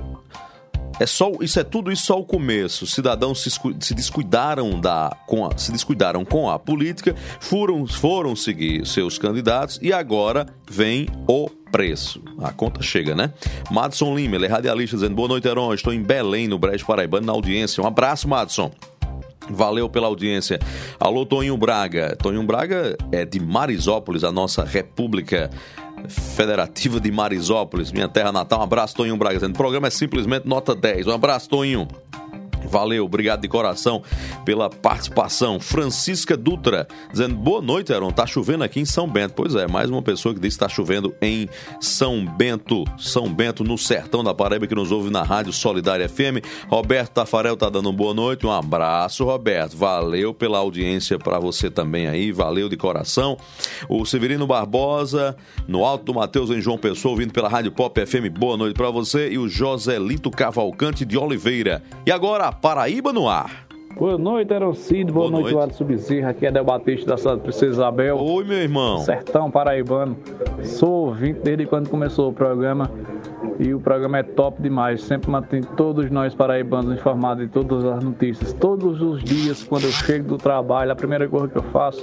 Tudo isso só o começo. Cidadãos se descuidaram com a política, foram seguir seus candidatos e agora vem o preço. A conta chega, né? Madson Lima, ele é radialista, dizendo: boa noite, Heron. Estou em Belém, no Brejo Paraibano, na audiência. Um abraço, Madson. Valeu pela audiência. Alô, Toninho Braga. Toninho Braga é de Marisópolis, a nossa República Federativa de Marisópolis, minha terra natal. Um abraço, Toninho Braga. O programa é simplesmente nota 10. Um abraço, Toninho. Valeu, obrigado de coração pela participação. Francisca Dutra, dizendo: boa noite, Heron. Tá chovendo aqui em São Bento. Pois é, mais uma pessoa que diz que tá chovendo em São Bento, no sertão da Paraíba, que nos ouve na Rádio Solidária FM. Roberto Tafarel tá dando uma boa noite. Um abraço, Roberto. Valeu pela audiência para você também aí. Valeu de coração. O Severino Barbosa, no Alto do Mateus, em João Pessoa, ouvindo pela Rádio Pop FM. Boa noite para você. E o Joselito Cavalcante de Oliveira. E agora, Paraíba no ar. Boa noite, Heron Cid. Boa noite, Alisson Bezerra. Aqui é Del Batista da cidade de Princesa Isabel. Oi, meu irmão. Sertão paraibano. Sou ouvinte desde quando começou o programa. E o programa é top demais. Sempre mantém todos nós paraibanos informados de todas as notícias. Todos os dias, quando eu chego do trabalho, a primeira coisa que eu faço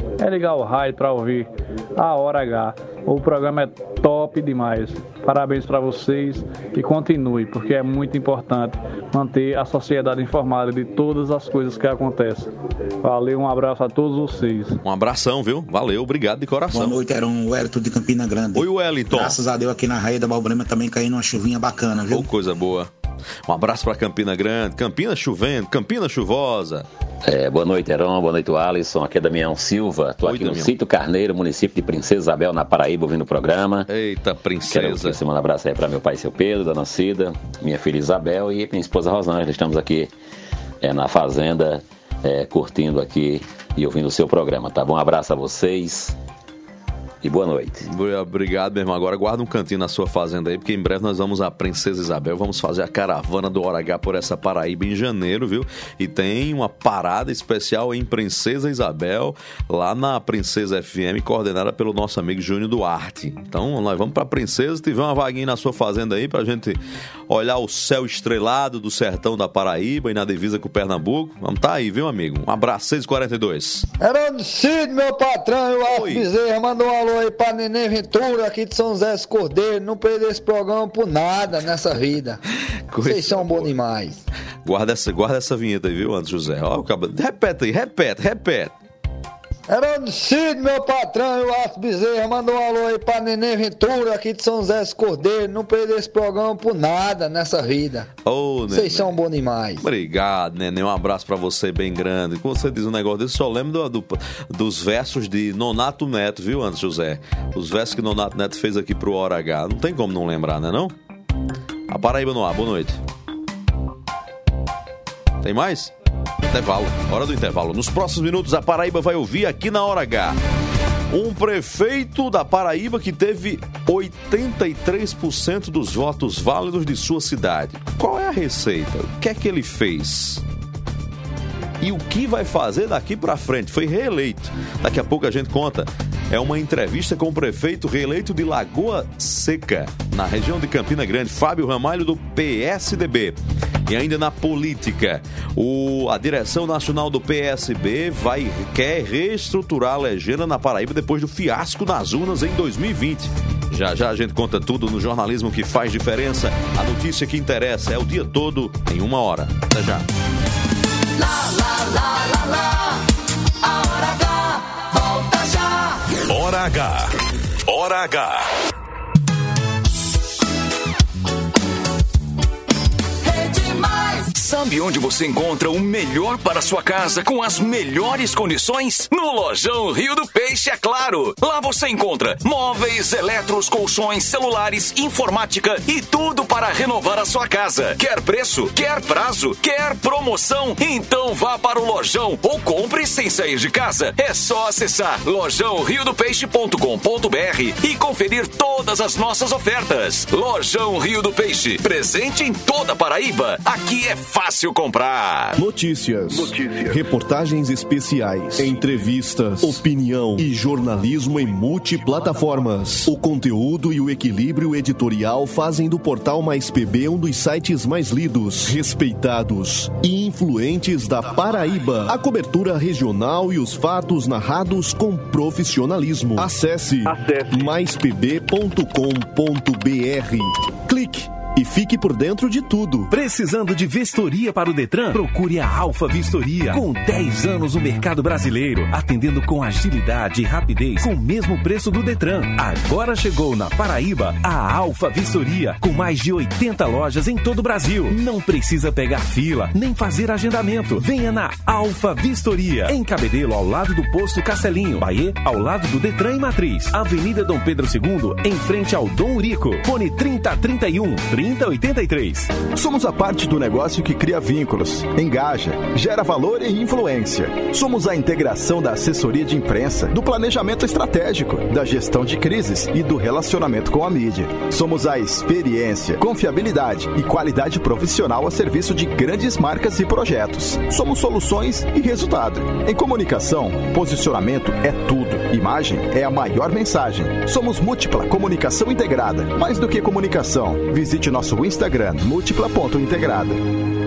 é ligar o rádio para ouvir a Hora H. O programa é top demais. Parabéns para vocês e continue, porque é muito importante manter a sociedade informada de todas as coisas que acontecem. Valeu, um abraço a todos vocês. Um abração, viu? Valeu, obrigado de coração. Boa noite, era um Wellington de Campina Grande. Oi, Wellington. Graças a Deus aqui na Raia da Balbrema também caindo uma chuvinha bacana, viu? Coisa boa. Um abraço para Campina Grande, Campina chovendo, Campina chuvosa. Boa noite, Heron, boa noite, Alisson. Aqui é Damião Silva. Estou aqui no Sítio Carneiro, município de Princesa Isabel, na Paraíba, ouvindo o programa. Eita, princesa. Quero mandar um abraço aí para meu pai, seu Pedro, dona Cida, minha filha Isabel e minha esposa Rosângela. Estamos aqui na fazenda, curtindo aqui e ouvindo o seu programa, tá bom? Um abraço a vocês. E boa noite. Obrigado, meu irmão. Agora guarda um cantinho na sua fazenda aí, porque em breve nós vamos à Princesa Isabel, vamos fazer a caravana do Hora H por essa Paraíba em janeiro, viu? E tem uma parada especial em Princesa Isabel, lá na Princesa FM, coordenada pelo nosso amigo Júnior Duarte. Então nós vamos pra Princesa, se tiver uma vaguinha na sua fazenda aí, pra gente olhar o céu estrelado do sertão da Paraíba e na divisa com o Pernambuco. Vamos tá aí, viu, amigo? Um abraço, 6h42. Heraldo Cid, meu patrão, e o Alves Bezerra mandou um alô aí pra Neném Ventura, aqui de São José dos Cordeiros. Não perder esse programa por nada nessa vida. Vocês são bons demais. Guarda essa vinheta aí, viu, Anderson José? Ó, repete aí, repete. Heraldo Cid, meu patrão, e o Alves Bezerra mandou um alô aí pra Neném Ventura, aqui de São José dos Cordeiros. Não perder esse programa por nada nessa vida. Vocês são bons demais. Obrigado, Neném. Um abraço pra você bem grande. Quando você diz um negócio desse, só lembro dos versos de Nonato Neto, viu, Anderson José? Os versos que Nonato Neto fez aqui pro Hora H. Não tem como não lembrar, né, não? A Paraíba no ar, boa noite. Tem mais? Intervalo, hora do intervalo. Nos próximos minutos a Paraíba vai ouvir aqui na Hora H um prefeito da Paraíba que teve 83% dos votos válidos de sua cidade. Qual é a receita? O que é que ele fez? E o que vai fazer daqui pra frente? Foi reeleito. Daqui a pouco a gente conta. É uma entrevista com o prefeito reeleito de Lagoa Seca, na região de Campina Grande, Fábio Ramalho, do PSDB. E ainda na política, a direção nacional do PSB quer reestruturar a legenda na Paraíba depois do fiasco nas urnas em 2020. Já já a gente conta tudo no jornalismo que faz diferença. A notícia que interessa é o dia todo em 1 hora. Até já. A Hora H volta já. Hora H. Hora H. Sabe onde você encontra o melhor para sua casa com as melhores condições? No Lojão Rio do Peixe, é claro. Lá você encontra móveis, eletros, colchões, celulares, informática e tudo para renovar a sua casa. Quer preço? Quer prazo? Quer promoção? Então vá para o Lojão ou compre sem sair de casa. É só acessar lojãoriodopeixe.com.br e conferir todas as nossas ofertas. Lojão Rio do Peixe, presente em toda a Paraíba. Aqui é fácil comprar. Notícias. Reportagens especiais, entrevistas, opinião e jornalismo em multiplataformas. O conteúdo e o equilíbrio editorial fazem do Portal Mais PB um dos sites mais lidos, respeitados e influentes da Paraíba. A cobertura regional e os fatos narrados com profissionalismo. Acesse maispb.com.br. Clique e fique por dentro de tudo. Precisando de vistoria para o Detran? Procure a Alfa Vistoria. Com 10 anos no mercado brasileiro, atendendo com agilidade e rapidez, com o mesmo preço do Detran. Agora chegou na Paraíba a Alfa Vistoria, com mais de 80 lojas em todo o Brasil. Não precisa pegar fila, nem fazer agendamento. Venha na Alfa Vistoria, em Cabedelo, ao lado do posto Castelinho. Bahia, ao lado do Detran e Matriz. Avenida Dom Pedro II, em frente ao Dom Urico. Fone 3031 3083. Somos a parte do negócio que cria vínculos, engaja, gera valor e influência. Somos a integração da assessoria de imprensa, do planejamento estratégico, da gestão de crises e do relacionamento com a mídia. Somos a experiência, confiabilidade e qualidade profissional a serviço de grandes marcas e projetos. Somos soluções e resultado. Em comunicação, posicionamento é tudo. Imagem é a maior mensagem. Somos Múltipla Comunicação Integrada. Mais do que comunicação, visite nosso Instagram, múltipla.integrada.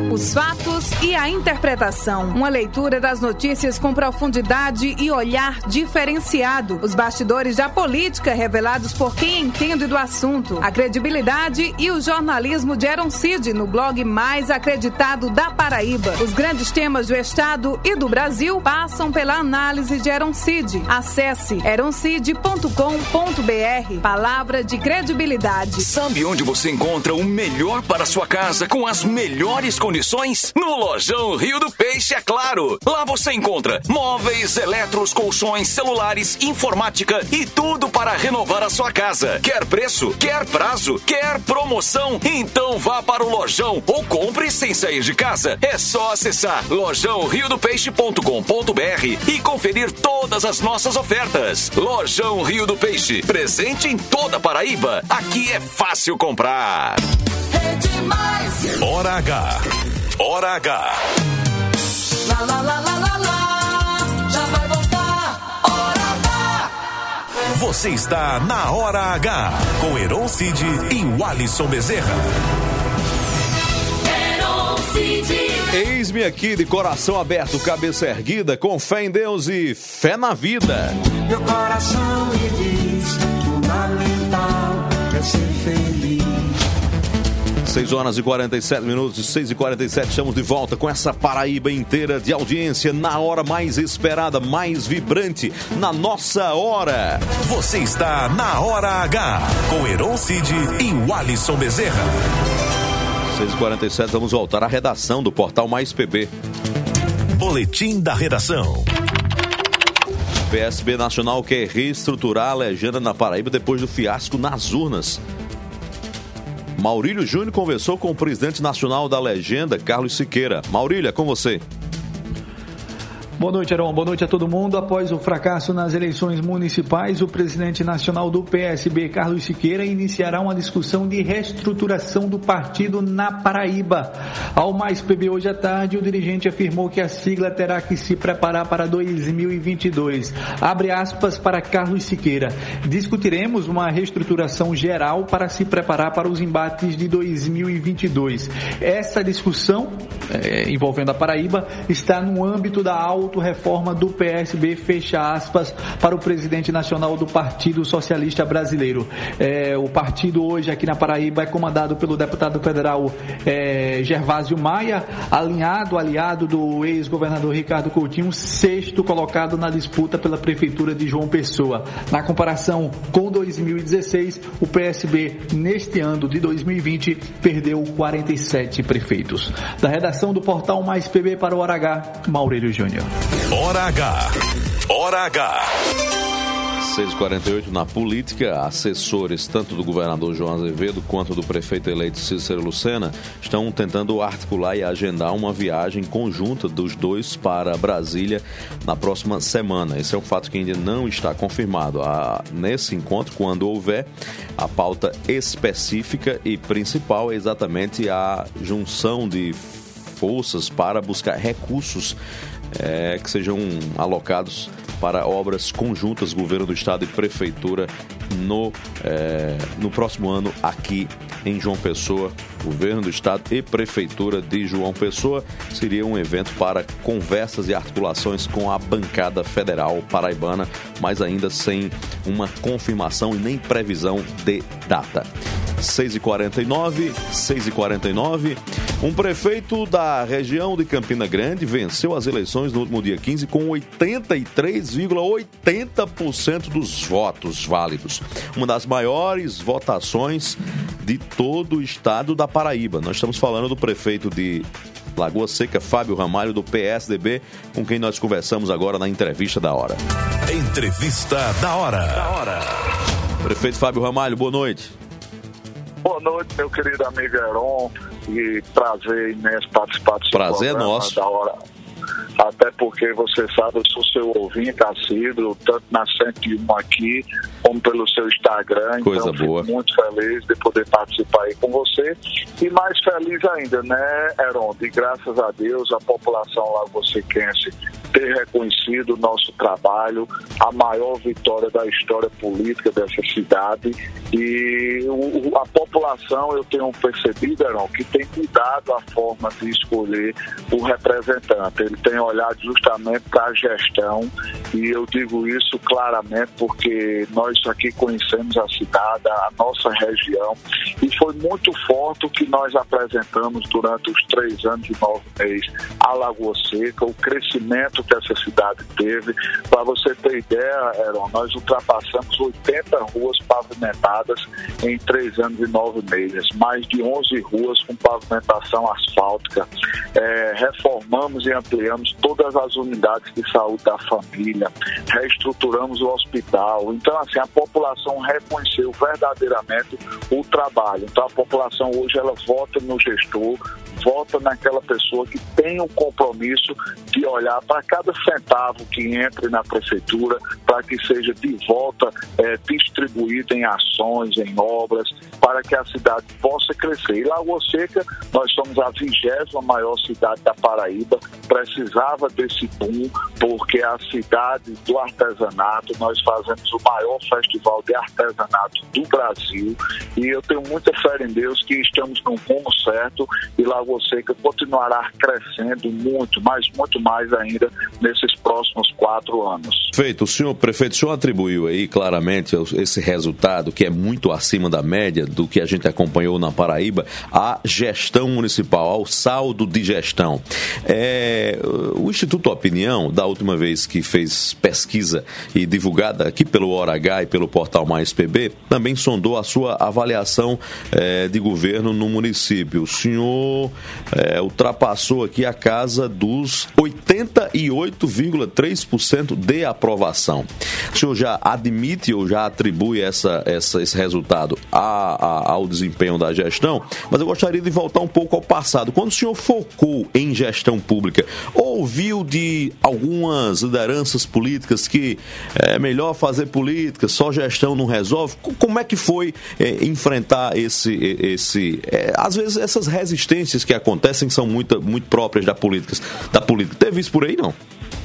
Os fatos e a interpretação. Uma leitura das notícias com profundidade e olhar diferenciado. Os bastidores da política revelados por quem entende do assunto. A credibilidade e o jornalismo de Aaron Cid no blog mais acreditado da Paraíba. Os grandes temas do Estado e do Brasil passam pela análise de Aaron Cid. Acesse aroncid.com.br. Palavra de credibilidade. Sabe onde você encontra o melhor para sua casa com as melhores condições? No Lojão Rio do Peixe, é claro. Lá você encontra móveis, eletros, colchões, celulares, informática e tudo para renovar a sua casa. Quer preço? Quer prazo? Quer promoção? Então vá para o Lojão ou compre sem sair de casa. É só acessar lojãoriodopeixe.com.br e conferir todas as nossas ofertas. Lojão Rio do Peixe, presente em toda a Paraíba. Aqui é fácil comprar. Hora H. Hora H. Lá, lá, lá, lá, lá, lá. Já vai voltar. Hora H. Você está na Hora H com Heron Cid e o Alisson Bezerra. Eis-me aqui de coração aberto, cabeça erguida, com fé em Deus e fé na vida. Meu coração me diz, fundamental é ser feliz. 6 horas e 47 minutos, 6h47, estamos de volta com essa Paraíba inteira de audiência na hora mais esperada, mais vibrante, na nossa hora. Você está na Hora H com Heron Cid e o Alisson Bezerra. 6h47, vamos voltar à redação do Portal Mais PB. Boletim da redação. PSB Nacional quer reestruturar a legenda na Paraíba depois do fiasco nas urnas. Maurílio Júnior conversou com o presidente nacional da legenda, Carlos Siqueira. Maurílio, é com você. Boa noite, Heron. Boa noite a todo mundo. Após o fracasso nas eleições municipais, o presidente nacional do PSB, Carlos Siqueira, iniciará uma discussão de reestruturação do partido na Paraíba. Ao Mais PB hoje à tarde, o dirigente afirmou que a sigla terá que se preparar para 2022. Abre aspas para Carlos Siqueira. Discutiremos uma reestruturação geral para se preparar para os embates de 2022. Essa discussão, envolvendo a Paraíba, está no âmbito da autorreforma do PSB, fecha aspas, para o presidente nacional do Partido Socialista Brasileiro. O partido hoje aqui na Paraíba é comandado pelo deputado federal Gervásio Maia, aliado do ex-governador Ricardo Coutinho, sexto colocado na disputa pela prefeitura de João Pessoa. Na comparação com 2016, o PSB neste ano de 2020 perdeu 47 prefeitos. Da redação do Portal Mais PB para o Hora H, Maurílio Júnior. Hora H. Hora H. 6h48, na política, assessores tanto do governador João Azevedo quanto do prefeito eleito Cícero Lucena estão tentando articular e agendar uma viagem conjunta dos dois para Brasília na próxima semana. Esse é um fato que ainda não está confirmado. Nesse encontro, quando houver, a pauta específica e principal é exatamente a junção de forças para buscar recursos que sejam alocados para obras conjuntas, governo do estado e prefeitura no próximo ano aqui em João Pessoa. Governo do estado e prefeitura de João Pessoa seria um evento para conversas e articulações com a bancada federal paraibana, mas ainda sem uma confirmação e nem previsão de data. 6h49, um prefeito da região de Campina Grande venceu as eleições no último dia 15 com 83,80% dos votos válidos. Uma das maiores votações de todo o estado da Paraíba. Nós estamos falando do prefeito de Lagoa Seca, Fábio Ramalho, do PSDB, com quem nós conversamos agora na entrevista da hora. Entrevista da hora. Prefeito Fábio Ramalho, boa noite. Boa noite, meu querido amigo Heron, e prazer imenso participar do seu prazer programa nosso. Da hora até porque você sabe, eu sou seu ouvinte assíduo, tanto na 101 aqui, como pelo seu Instagram. Coisa então, boa. Fico muito feliz de poder participar aí com você. E mais feliz ainda, né, Heron? De graças a Deus, a população lagosequense ter reconhecido o nosso trabalho, a maior vitória da história política dessa cidade. E a população, eu tenho percebido, Heron, que tem mudado a forma de escolher o representante. Ele tem olhado justamente para a gestão, e eu digo isso claramente porque nós aqui conhecemos a cidade, a nossa região, e foi muito forte o que nós apresentamos durante os 3 anos e 9 meses a Lagoa Seca, o crescimento que essa cidade teve. Para você ter ideia, Heron, nós ultrapassamos 80 ruas pavimentadas em 3 anos e 9 meses, mais de 11 ruas com pavimentação asfáltica. Reformamos e ampliamos todas as unidades de saúde da família, reestruturamos o hospital. Então, assim, a população reconheceu verdadeiramente o trabalho. Então, a população hoje, ela vota no gestor, vota naquela pessoa que tem um compromisso de olhar para cada centavo que entre na prefeitura, para que seja de volta distribuído em ações, em obras, para que a cidade possa crescer. E Lagoa Seca, nós somos a 20ª maior cidade da Paraíba, precisava desse boom, porque a cidade do artesanato, nós fazemos o maior festival de artesanato do Brasil, e eu tenho muita fé em Deus que estamos no rumo certo, e Lagoa Seca continuará crescendo muito mais ainda nesses próximos 4 anos. Feito, senhor prefeito, o senhor atribuiu aí claramente esse resultado, que é muito acima da média do que a gente acompanhou na Paraíba, à gestão municipal, ao saldo de gestão. O Instituto Opinião, da última vez que fez pesquisa e divulgada aqui pelo Hora H e pelo portal Mais PB, também sondou a sua avaliação de governo no município. O senhor ultrapassou aqui a casa dos 88,3% de aprovação. O senhor já admite ou já atribui esse resultado ao desempenho da gestão, mas eu gostaria de voltar um pouco ao passado. Quando o senhor focou em gestão pública, ouviu de algumas lideranças políticas que é melhor fazer política, só gestão não resolve? Como é que foi enfrentar às vezes essas resistências que acontecem são muito próprias da política? Teve isso por aí, não?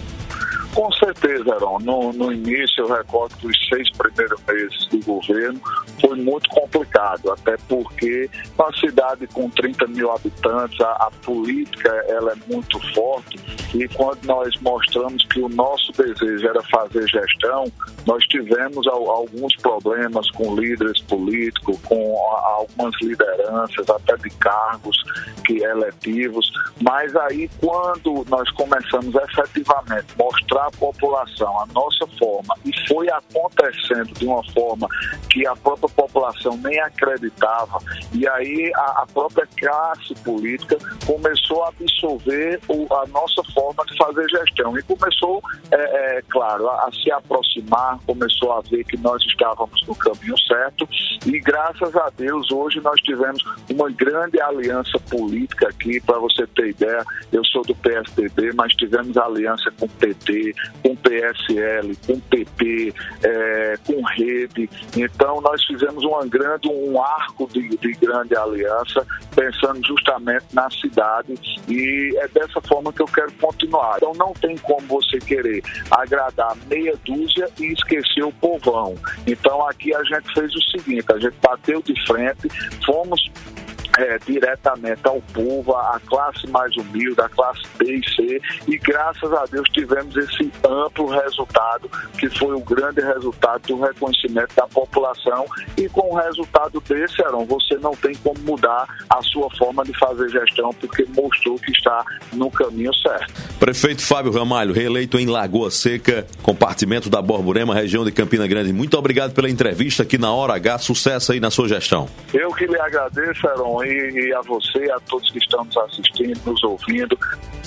Com certeza, Heron. No início, eu recordo que os 6 primeiros meses do governo foi muito complicado, até porque uma cidade com 30 mil habitantes, a política ela é muito forte, e quando nós mostramos que o nosso desejo era fazer gestão, nós tivemos alguns problemas com líderes políticos, com algumas lideranças, até de cargos eletivos, mas aí quando nós começamos efetivamente mostrar à população a nossa forma, e foi acontecendo de uma forma que a própria população nem acreditava, e aí a própria classe política começou a absorver a nossa forma de fazer gestão, e começou, claro, a se aproximar, começou a ver que nós estávamos no caminho certo, e graças a Deus hoje nós tivemos uma grande aliança política aqui. Para você ter ideia, eu sou do PSDB, mas tivemos aliança com o PT, com o PSL, com o PP, com Rede. Então nós fizemos um arco de grande aliança, pensando justamente na cidade, e é dessa forma que eu quero continuar. Então não tem como você querer agradar meia dúzia e esquecer o povão. Então aqui a gente fez o seguinte: a gente bateu de frente, fomos diretamente ao povo, a classe mais humilde, a classe B e C, e graças a Deus tivemos esse amplo resultado, que foi o grande resultado do reconhecimento da população, e com o resultado desse, Heron, você não tem como mudar a sua forma de fazer gestão, porque mostrou que está no caminho certo. Prefeito Fábio Ramalho, reeleito em Lagoa Seca, compartimento da Borborema, região de Campina Grande. Muito obrigado pela entrevista aqui na Hora H, sucesso aí na sua gestão. Eu que lhe agradeço, Heron, e a você, a todos que estão nos assistindo, nos ouvindo.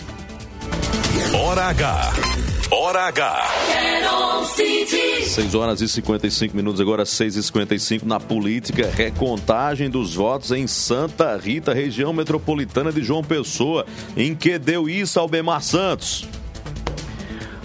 Hora H. Hora H. 6 horas e 55 minutos, agora 6h55 na política. Recontagem dos votos em Santa Rita, região metropolitana de João Pessoa. Em que deu isso, Albemar Santos?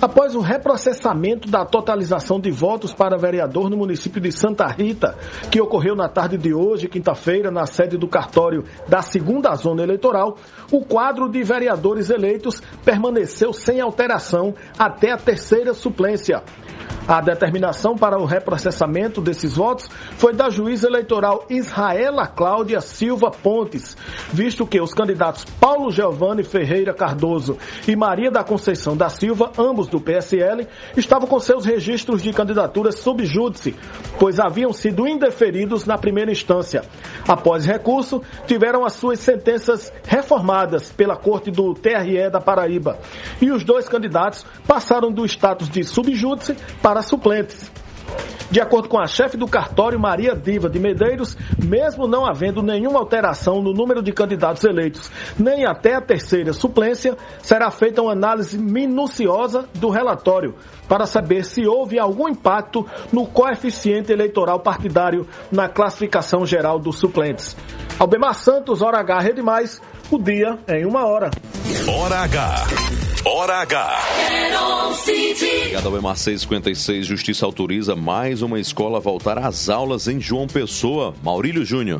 Após o reprocessamento da totalização de votos para vereador no município de Santa Rita, que ocorreu na tarde de hoje, quinta-feira, na sede do cartório da 2ª Zona Eleitoral, o quadro de vereadores eleitos permaneceu sem alteração até a 3ª suplência. A determinação para o reprocessamento desses votos foi da juíza eleitoral Israela Cláudia Silva Pontes, visto que os candidatos Paulo Giovanni Ferreira Cardoso e Maria da Conceição da Silva, ambos do PSL, estavam com seus registros de candidaturas sub júdice, pois haviam sido indeferidos na primeira instância. Após recurso, tiveram as suas sentenças reformadas pela Corte do TRE da Paraíba, e os dois candidatos passaram do status de sub júdice para suplentes. De acordo com a chefe do cartório, Maria Diva de Medeiros, mesmo não havendo nenhuma alteração no número de candidatos eleitos, nem até a 3ª suplência, será feita uma análise minuciosa do relatório para saber se houve algum impacto no coeficiente eleitoral partidário na classificação geral dos suplentes. Albemar Santos, Hora H, Rede Mais, o dia em 1 hora. Hora H. Hora H. Obrigado, Albemar. 6:56. Justiça autoriza mais uma escola a voltar às aulas em João Pessoa. Maurílio Júnior.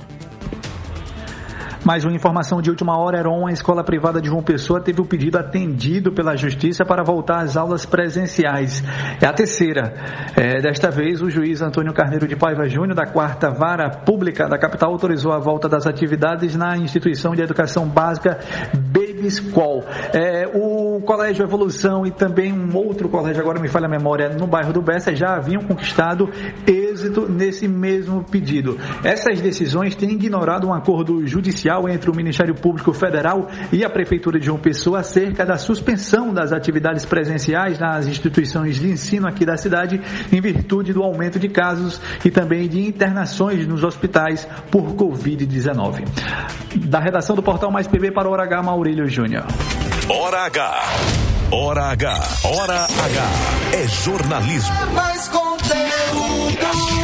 Mais uma informação de última hora, Heron, a escola privada de João Pessoa teve o pedido atendido pela Justiça para voltar às aulas presenciais. É a 3ª. Desta vez, o juiz Antônio Carneiro de Paiva Júnior, da 4ª Vara Pública da capital, autorizou a volta das atividades na instituição de educação básica Baby School. O Colégio Evolução e também um outro colégio, agora me falha a memória, no bairro do Bessa, já haviam conquistado êxito nesse mesmo pedido. Essas decisões têm ignorado um acordo judicial entre o Ministério Público Federal e a Prefeitura de João Pessoa acerca da suspensão das atividades presenciais nas instituições de ensino aqui da cidade, em virtude do aumento de casos e também de internações nos hospitais por Covid-19. Da redação do Portal Mais PB para o Hora H, Maurílio Júnior. Hora H. Hora H. Hora H. É jornalismo. Mais conteúdo.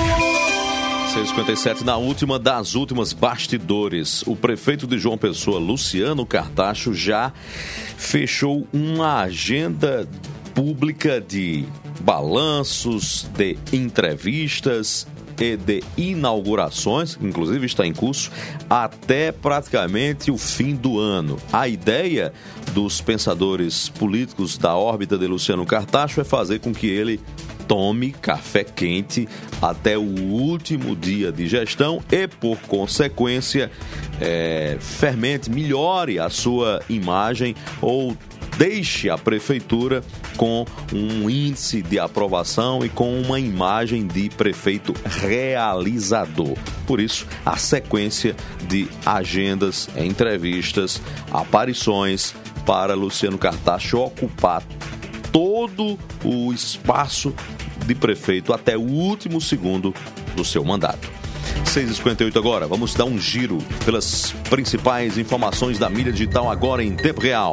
6:57, na última das últimas, bastidores. O prefeito de João Pessoa, Luciano Cartacho, já fechou uma agenda pública de balanços, de entrevistas e de inaugurações, inclusive está em curso, até praticamente o fim do ano. A ideia dos pensadores políticos da órbita de Luciano Cartacho é fazer com que ele tome café quente até o último dia de gestão e, por consequência, fermente, melhore a sua imagem ou deixe a prefeitura com um índice de aprovação e com uma imagem de prefeito realizador. Por isso, a sequência de agendas, entrevistas, aparições para Luciano Cartacho ocupar todo o espaço de prefeito até o último segundo do seu mandato. 6h58 agora, vamos dar um giro pelas principais informações da mídia digital agora em tempo real.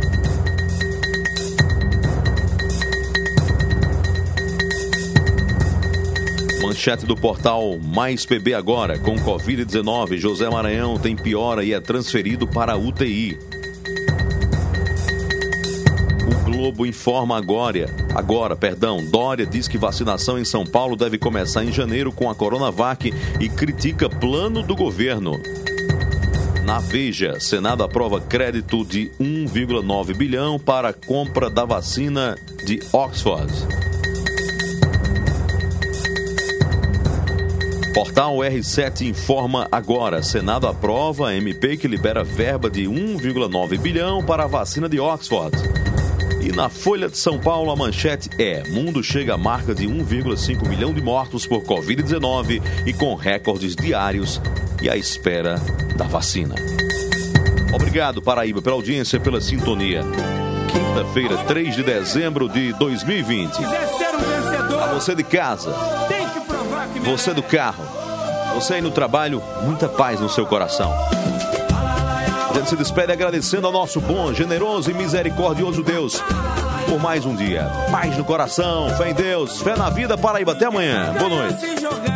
Manchete do portal Mais PB agora, com Covid-19, José Maranhão tem piora e é transferido para a UTI. O Globo informa agora, Dória diz que vacinação em São Paulo deve começar em janeiro com a Coronavac e critica plano do governo. Na Veja, Senado aprova crédito de 1,9 bilhão para a compra da vacina de Oxford. Portal R7 informa agora, Senado aprova MP que libera verba de 1,9 bilhão para a vacina de Oxford. E na Folha de São Paulo, a manchete é: mundo chega à marca de 1,5 milhão de mortos por Covid-19 e com recordes diários e à espera da vacina. Obrigado, Paraíba, pela audiência e pela sintonia. Quinta-feira, 3 de dezembro de 2020. A você de casa, você do carro, você aí no trabalho, muita paz no seu coração. A gente se despede agradecendo ao nosso bom, generoso e misericordioso Deus por mais um dia. Paz no coração, fé em Deus, fé na vida, Paraíba. Até amanhã. Boa noite.